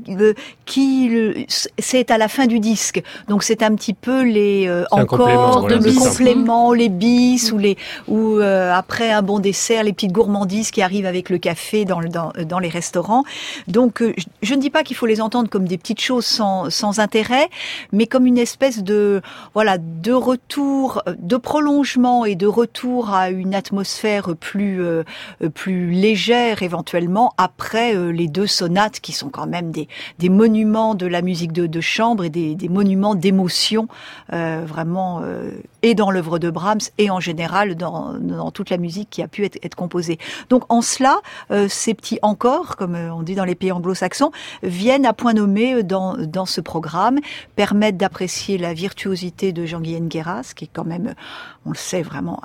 c'est à la fin du disque, donc c'est un petit peu les encore le complément, les bis ou après un bon dessert, les petites gourmandises qui arrivent avec le café dans les restaurants. Donc je ne dis pas qu'il faut les entendre comme des petites choses sans intérêt, mais comme une espèce de retour, de prolongement et de retour à une atmosphère plus légère éventuellement après les deux sonates qui sont quand même des monuments de la musique de chambre et des monuments d'émotion vraiment et dans l'œuvre de Brahms et en général dans toute la musique qui a pu être composée. Donc en cela, ces petits encore, comme on dit dans les pays anglo-saxons, viennent à point nommé dans ce programme, permettent d'apprécier la virtuosité de Jean-Guihen Queyras, qui est quand même, on le sait, vraiment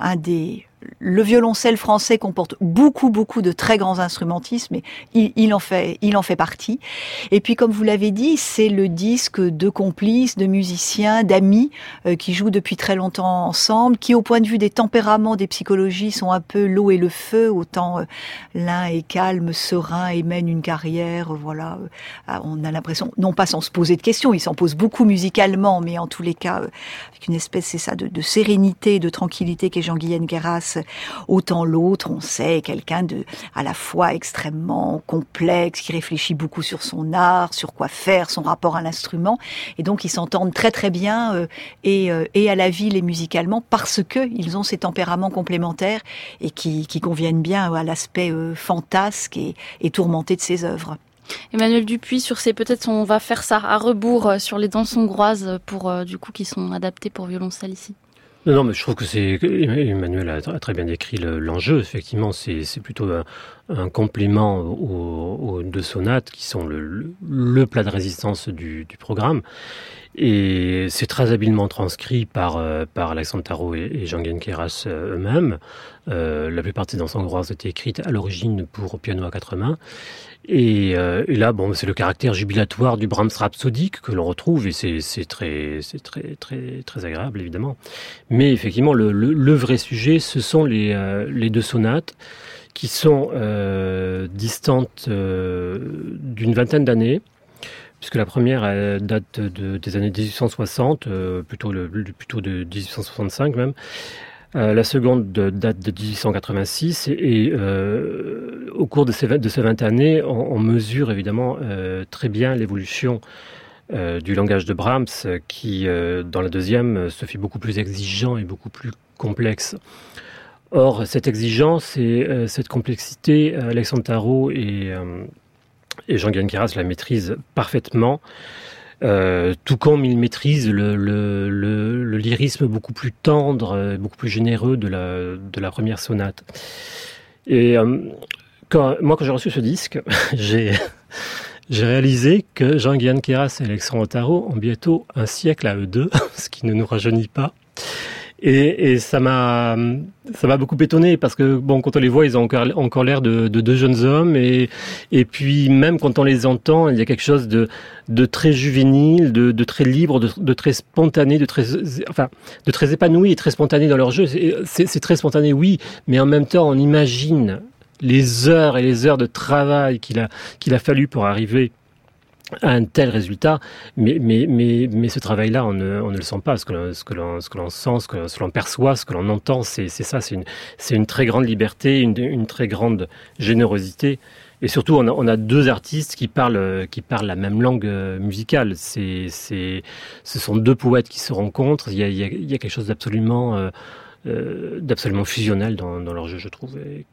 le violoncelle français comporte beaucoup de très grands instrumentistes, mais il en fait partie. Et puis, comme vous l'avez dit, c'est le disque de complices, de musiciens, d'amis qui jouent depuis très longtemps ensemble, qui, au point de vue des tempéraments, des psychologies, sont un peu l'eau et le feu. Autant l'un est calme, serein et mène une carrière. Voilà, on a l'impression, non pas sans se poser de questions, il s'en pose beaucoup musicalement, mais en tous les cas, avec une espèce, c'est ça, de sérénité, de tranquillité qu'est Jean-Guihen Queyras. Autant l'autre, on sait, quelqu'un à la fois extrêmement complexe, qui réfléchit beaucoup sur son art, sur quoi faire, son rapport à l'instrument, et donc ils s'entendent très très bien et à la ville et musicalement parce que ils ont ces tempéraments complémentaires et qui conviennent bien à l'aspect fantasque et tourmenté de ses œuvres. Emmanuel Dupuis, peut-être on va faire ça à rebours sur les danses hongroises du coup qui sont adaptées pour violoncelle ici. Non, mais je trouve que Emmanuel a très bien décrit l'enjeu. Effectivement, c'est plutôt un complément aux deux sonates qui sont le plat de résistance du programme. Et c'est très habilement transcrit par Alexandre Tarot et Jean-Guihen Queyras eux-mêmes. La plupart de ces danses hongroises étaient écrites à l'origine pour piano à quatre mains. Et là, c'est le caractère jubilatoire du Brahms rhapsodique que l'on retrouve, et c'est très agréable évidemment. Mais effectivement, le vrai sujet, ce sont les deux sonates qui sont distantes d'une vingtaine d'années, puisque la première date des années 1860, plutôt de 1865 même. La seconde date de 1886 et au cours de ces 20 années, on mesure évidemment très bien l'évolution du langage de Brahms qui, dans la deuxième, se fait beaucoup plus exigeant et beaucoup plus complexe. Or, cette exigence et cette complexité, Alexandre Tarot et Jean-Guihen Queyras la maîtrisent parfaitement. Tout comme il maîtrise le lyrisme beaucoup plus tendre, beaucoup plus généreux de la première sonate. Et quand j'ai reçu ce disque, j'ai réalisé que Jean-Guihen Queyras et Alexandre Tarot ont bientôt un siècle à eux deux, ce qui ne nous rajeunit pas. Et ça m'a beaucoup étonné parce que quand on les voit, ils ont encore l'air de deux jeunes hommes et puis même quand on les entend, il y a quelque chose de très juvénile, de très libre, de très spontané, de très épanoui et très spontané dans leur jeu. C'est très spontané, oui, mais en même temps, on imagine les heures et les heures de travail qu'il a fallu pour arriver à un tel résultat, mais ce travail-là, on ne le sent pas. Ce que l'on sent, ce que l'on perçoit, ce que l'on entend, c'est ça. C'est une très grande liberté, une très grande générosité. Et surtout, on a deux artistes qui parlent la même langue musicale. Ce sont deux poètes qui se rencontrent. Il y a quelque chose d'absolument fusionnel dans leur jeu, je trouve. Et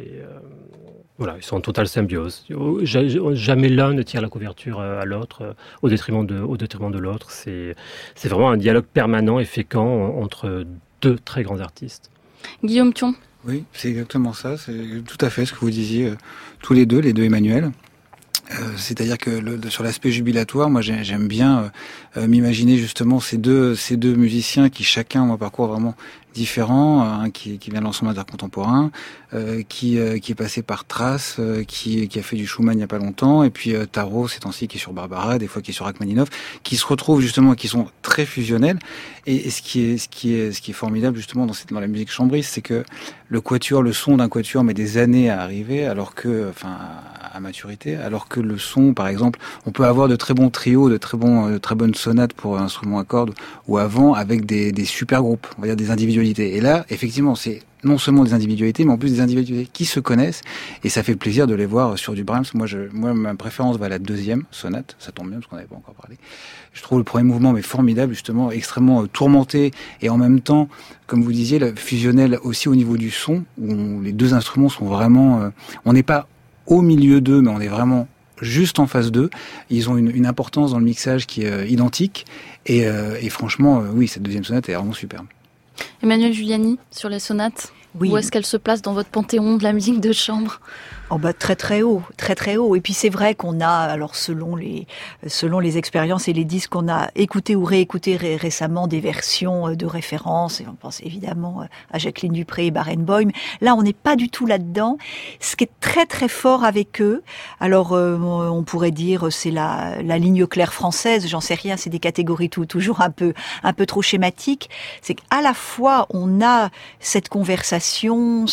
ils sont en totale symbiose. Jamais l'un ne tire la couverture à l'autre, au détriment de l'autre. C'est vraiment un dialogue permanent et fécond entre deux très grands artistes. Guillaume Thion. Oui, c'est exactement ça. C'est tout à fait ce que vous disiez tous les deux Emmanuel. C'est-à-dire que sur l'aspect jubilatoire, moi j'aime bien m'imaginer justement ces deux musiciens qui chacun ont un parcours vraiment différent, un qui vient de l'ensemble d'art contemporain, qui est passé par Trace, qui a fait du Schumann il y a pas longtemps, et puis Tarot ces temps-ci qui est sur Barbara, des fois qui est sur Rachmaninov, qui se retrouvent justement, qui sont très fusionnels. Et ce qui est formidable justement dans la musique chambriste, c'est que le son d'un quatuor met des années à arriver, alors que, à maturité, alors que le son, par exemple, on peut avoir de très bons trios, de très bonnes sonates pour instruments à cordes, ou avant avec des super groupes, on va dire des individualités. Et là, effectivement, c'est non seulement des individualités, mais en plus des individualités qui se connaissent, et ça fait plaisir de les voir sur du Brahms. Moi, ma préférence va à la deuxième sonate, ça tombe bien parce qu'on n'avait pas encore parlé. Je trouve le premier mouvement mais formidable, justement, extrêmement tourmenté, et en même temps, comme vous disiez, fusionnel aussi au niveau du son, où les deux instruments sont vraiment, on n'est pas au milieu d'eux, mais on est vraiment juste en face d'eux. Ils ont une importance dans le mixage qui est identique, et franchement, oui, cette deuxième sonate est vraiment superbe. Emmanuel Giuliani, sur les sonates, oui. Où est-ce qu'elle se place dans votre panthéon de la musique de chambre ? Très très haut. Et puis c'est vrai qu'on a, alors selon les expériences et les disques qu'on a écoutés ou réécoutés récemment, des versions de référence, et on pense évidemment à Jacqueline Dupré et Barenboim. Là, on n'est pas du tout là-dedans. Ce qui est très très fort avec eux, alors on pourrait dire c'est la ligne claire française, j'en sais rien, c'est des catégories toujours un peu trop schématiques. C'est qu'à la fois on a cette conversation,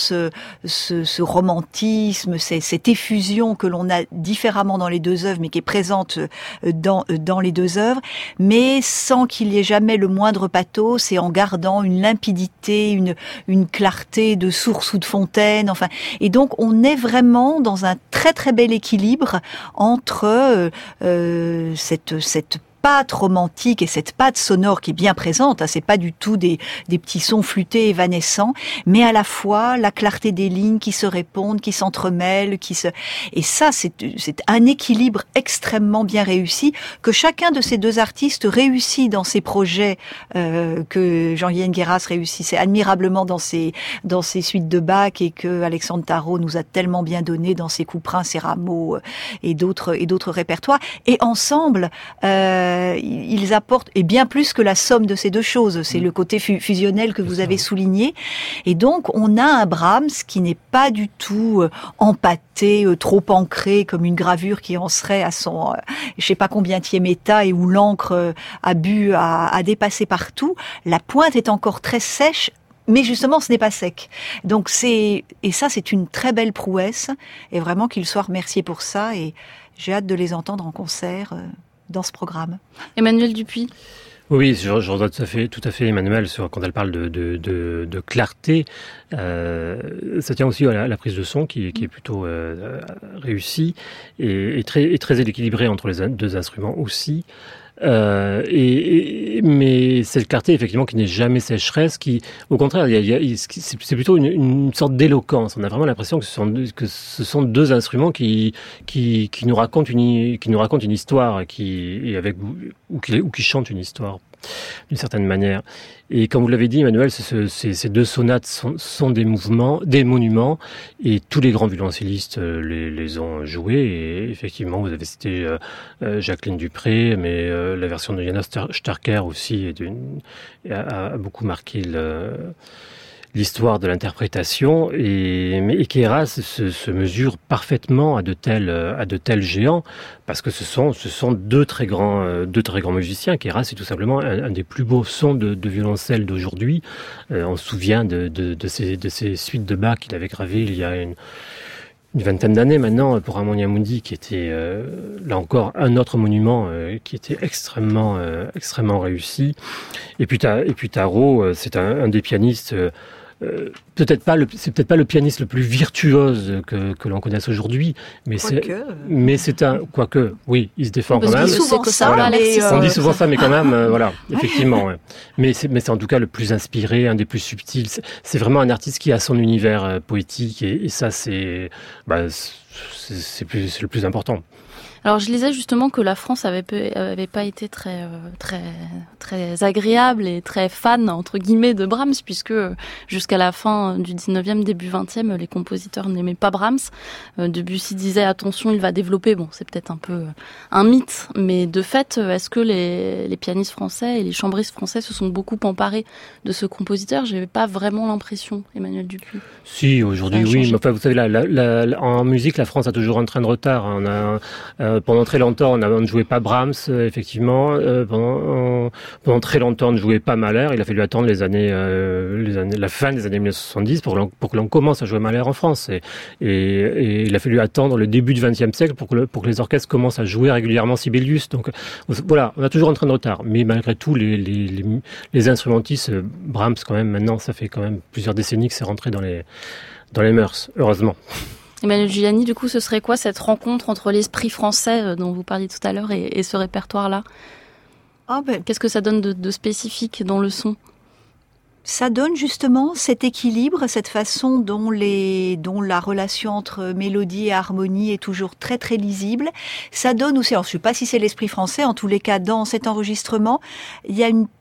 ce romantisme, cette effusion que l'on a différemment dans les deux œuvres, mais qui est présente dans les deux œuvres, mais sans qu'il y ait jamais le moindre pathos, et en gardant une limpidité, une clarté de source ou de fontaine. Enfin, et donc on est vraiment dans un très très bel équilibre entre cette patte romantique et cette patte sonore qui est bien présente, c'est pas du tout des petits sons flûtés évanescents, mais à la fois la clarté des lignes qui se répondent, qui s'entremêlent, et ça c'est un équilibre extrêmement bien réussi que chacun de ces deux artistes réussit dans ses projets, que Jean-Yann Guéras réussissait admirablement dans ses suites de Bach, et que Alexandre Tarot nous a tellement bien donné dans ses couperins, ses rameaux et d'autres répertoires, et ensemble ils apportent, et bien plus que la somme de ces deux choses, c'est le côté fusionnel que vous avez souligné, et donc on a un Brahms qui n'est pas du tout empâté, trop ancré, comme une gravure qui en serait à son je sais pas combienième état, et où l'encre a dépassé partout. La pointe est encore très sèche, mais justement, ce n'est pas sec. Donc c'est une très belle prouesse, et vraiment qu'ils soient remerciés pour ça, et j'ai hâte de les entendre en concert dans ce programme. Emmanuel Dupuis. Oui, je rejoins tout à fait Emmanuel quand elle parle de clarté. Ça tient aussi à la prise de son qui est plutôt réussie et très équilibrée entre les deux instruments aussi. Mais cette clarté, effectivement, qui n'est jamais sécheresse, qui, au contraire, c'est plutôt une sorte d'éloquence. On a vraiment l'impression que ce sont deux instruments qui nous racontent une histoire, qui chantent une histoire d'une certaine manière. Et comme vous l'avez dit, Emmanuel, ces deux sonates sont des monuments, et tous les grands violoncellistes les ont joués. Et effectivement, vous avez cité Jacqueline Dupré, mais la version de Johannes Starker aussi a beaucoup marqué l'histoire de l'interprétation, et Queyras se mesure parfaitement à de tels géants, parce que ce sont deux très grands musiciens. Queyras est tout simplement un des plus beaux sons de violoncelle d'aujourd'hui. On se souvient de ces suites de Bach qu'il avait gravées il y a une vingtaine d'années maintenant pour Harmonia Mundi, qui était là encore un autre monument qui était extrêmement réussi. Et puis Tarot, c'est un des pianistes. C'est peut-être pas le pianiste le plus virtuose que l'on connaisse aujourd'hui, mais c'est un, quoique, oui, il se défend quand même. On dit souvent ça, mais quand même, voilà, effectivement. Ouais. Mais c'est en tout cas le plus inspiré, un des plus subtils. C'est vraiment un artiste qui a son univers poétique, et ça, c'est le plus important. Alors je lisais justement que la France avait pas été très agréable et très fan entre guillemets de Brahms, puisque jusqu'à la fin du 19e, début 20e, les compositeurs n'aimaient pas Brahms. Debussy disait attention, il va développer. Bon, c'est peut-être un peu un mythe, mais de fait, est-ce que les pianistes français et les chambristes français se sont beaucoup emparés de ce compositeur? J'avais pas vraiment l'impression, Emmanuel Dupuis. Si, aujourd'hui oui, mais enfin, vous savez, en musique, la France a toujours un train de retard. On a pendant très longtemps, on ne jouait pas Brahms, effectivement. Pendant très longtemps, on ne jouait pas Mahler. Il a fallu attendre la fin des années 1970 pour que l'on commence à jouer Mahler en France. Et il a fallu attendre le début du XXe siècle pour que les orchestres commencent à jouer régulièrement Sibelius. Donc voilà, on a toujours un train de retard. Mais malgré tout, les instrumentistes, Brahms, quand même, maintenant, ça fait quand même plusieurs décennies que c'est rentré dans les mœurs, heureusement. Emmanuel Giuliani, du coup, ce serait quoi cette rencontre entre l'esprit français dont vous parliez tout à l'heure et ce répertoire-là? Qu'est-ce que ça donne de spécifique dans le son? Ça donne justement cet équilibre, cette façon dont la relation entre mélodie et harmonie est toujours très très lisible. Ça donne aussi, alors je ne sais pas si c'est l'esprit français, en tous les cas dans cet enregistrement, il y a une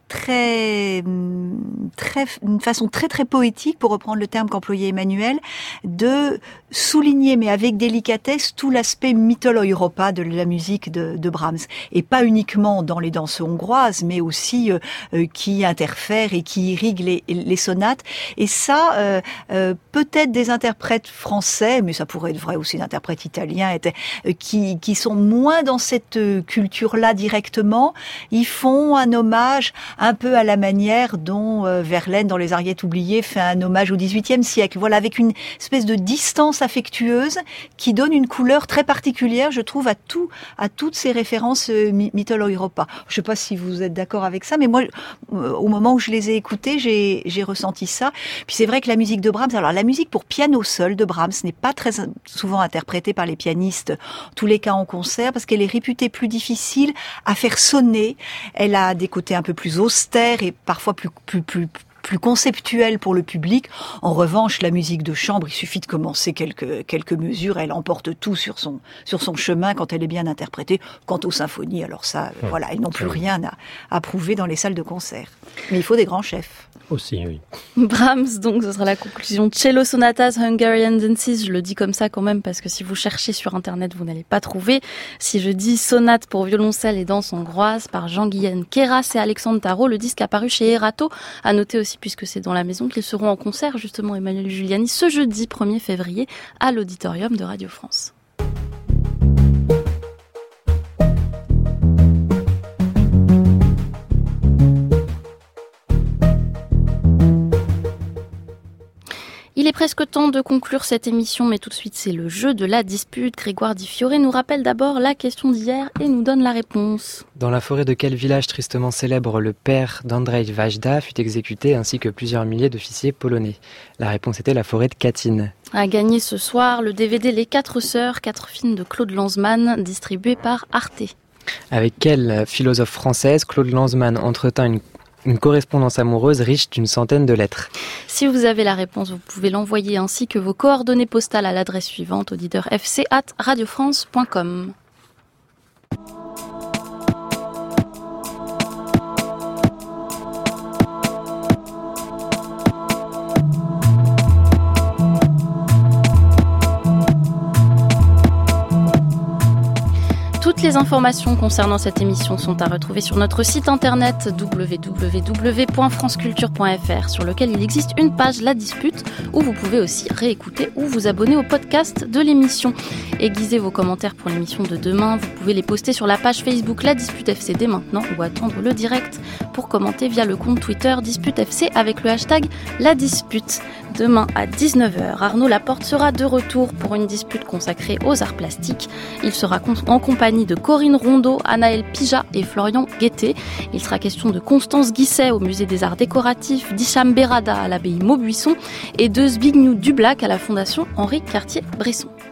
une façon très très poétique, pour reprendre le terme qu'employait Emmanuel, de souligner, mais avec délicatesse, tout l'aspect Mitteleuropa de la musique de Brahms. Et pas uniquement dans les danses hongroises, mais aussi qui interfèrent et qui irriguent les sonates. Et ça, peut-être des interprètes français, mais ça pourrait être vrai aussi d'interprètes italiens, qui sont moins dans cette culture-là directement, ils font un hommage un peu à la manière dont Verlaine, dans Les Ariettes oubliées, fait un hommage au XVIIIe siècle. Voilà, avec une espèce de distance affectueuse qui donne une couleur très particulière, je trouve, à toutes ces références Mitteleuropa. Je ne sais pas si vous êtes d'accord avec ça, mais moi, au moment où je les ai écoutées, j'ai ressenti ça. Puis c'est vrai que la musique de Brahms, alors la musique pour piano seul de Brahms n'est pas très souvent interprétée par les pianistes, en tous les cas en concert, parce qu'elle est réputée plus difficile à faire sonner. Elle a des côtés un peu plus austère et parfois plus conceptuel pour le public. En revanche, la musique de chambre, il suffit de commencer quelques mesures, elle emporte tout sur son chemin quand elle est bien interprétée. Quant aux symphonies, alors ça, voilà, elles n'ont plus rien à prouver dans les salles de concert. Mais il faut des grands chefs. Aussi, oui. Brahms, donc, ce sera la conclusion. Cello Sonatas Hungarian Dances, je le dis comme ça quand même, parce que si vous cherchez sur Internet, vous n'allez pas trouver. Si je dis sonate pour violoncelle et danse hongroise par Jean-Guyen Keras et Alexandre Tarot, le disque apparu chez Erato. À noter aussi, puisque c'est dans la maison, qu'ils seront en concert, justement, Emmanuel Giuliani, ce jeudi 1er février, à l'Auditorium de Radio France. Il est presque temps de conclure cette émission, mais tout de suite c'est le jeu de la dispute. Grégoire Di Fiore nous rappelle d'abord la question d'hier et nous donne la réponse. Dans la forêt de quel village tristement célèbre le père d'Andrzej Wajda fut exécuté ainsi que plusieurs milliers d'officiers polonais? La réponse était la forêt de Katyn. À gagner ce soir, le DVD Les 4 Sœurs, 4 films de Claude Lanzmann, distribué par Arte. Avec quelle philosophe française Claude Lanzmann entretint une correspondance amoureuse riche d'une centaine de lettres? Si vous avez la réponse, vous pouvez l'envoyer ainsi que vos coordonnées postales à l'adresse suivante, auditeur.fc@radiofrance.com. Toutes les informations concernant cette émission sont à retrouver sur notre site internet www.franceculture.fr, sur lequel il existe une page La Dispute où vous pouvez aussi réécouter ou vous abonner au podcast de l'émission. Aiguisez vos commentaires pour l'émission de demain. Vous pouvez les poster sur la page Facebook La Dispute FC dès maintenant ou attendre le direct pour commenter via le compte Twitter Dispute FC avec le hashtag La Dispute. Demain à 19h, Arnaud Laporte sera de retour pour une dispute consacrée aux arts plastiques. Il sera en compagnie de Corinne Rondeau, Anaël Pija et Florian Guettet. Il sera question de Constance Guisset au musée des arts décoratifs, d'Hicham Berada à l'abbaye Maubuisson et de Zbigniew Dublac à la fondation Henri Cartier-Bresson.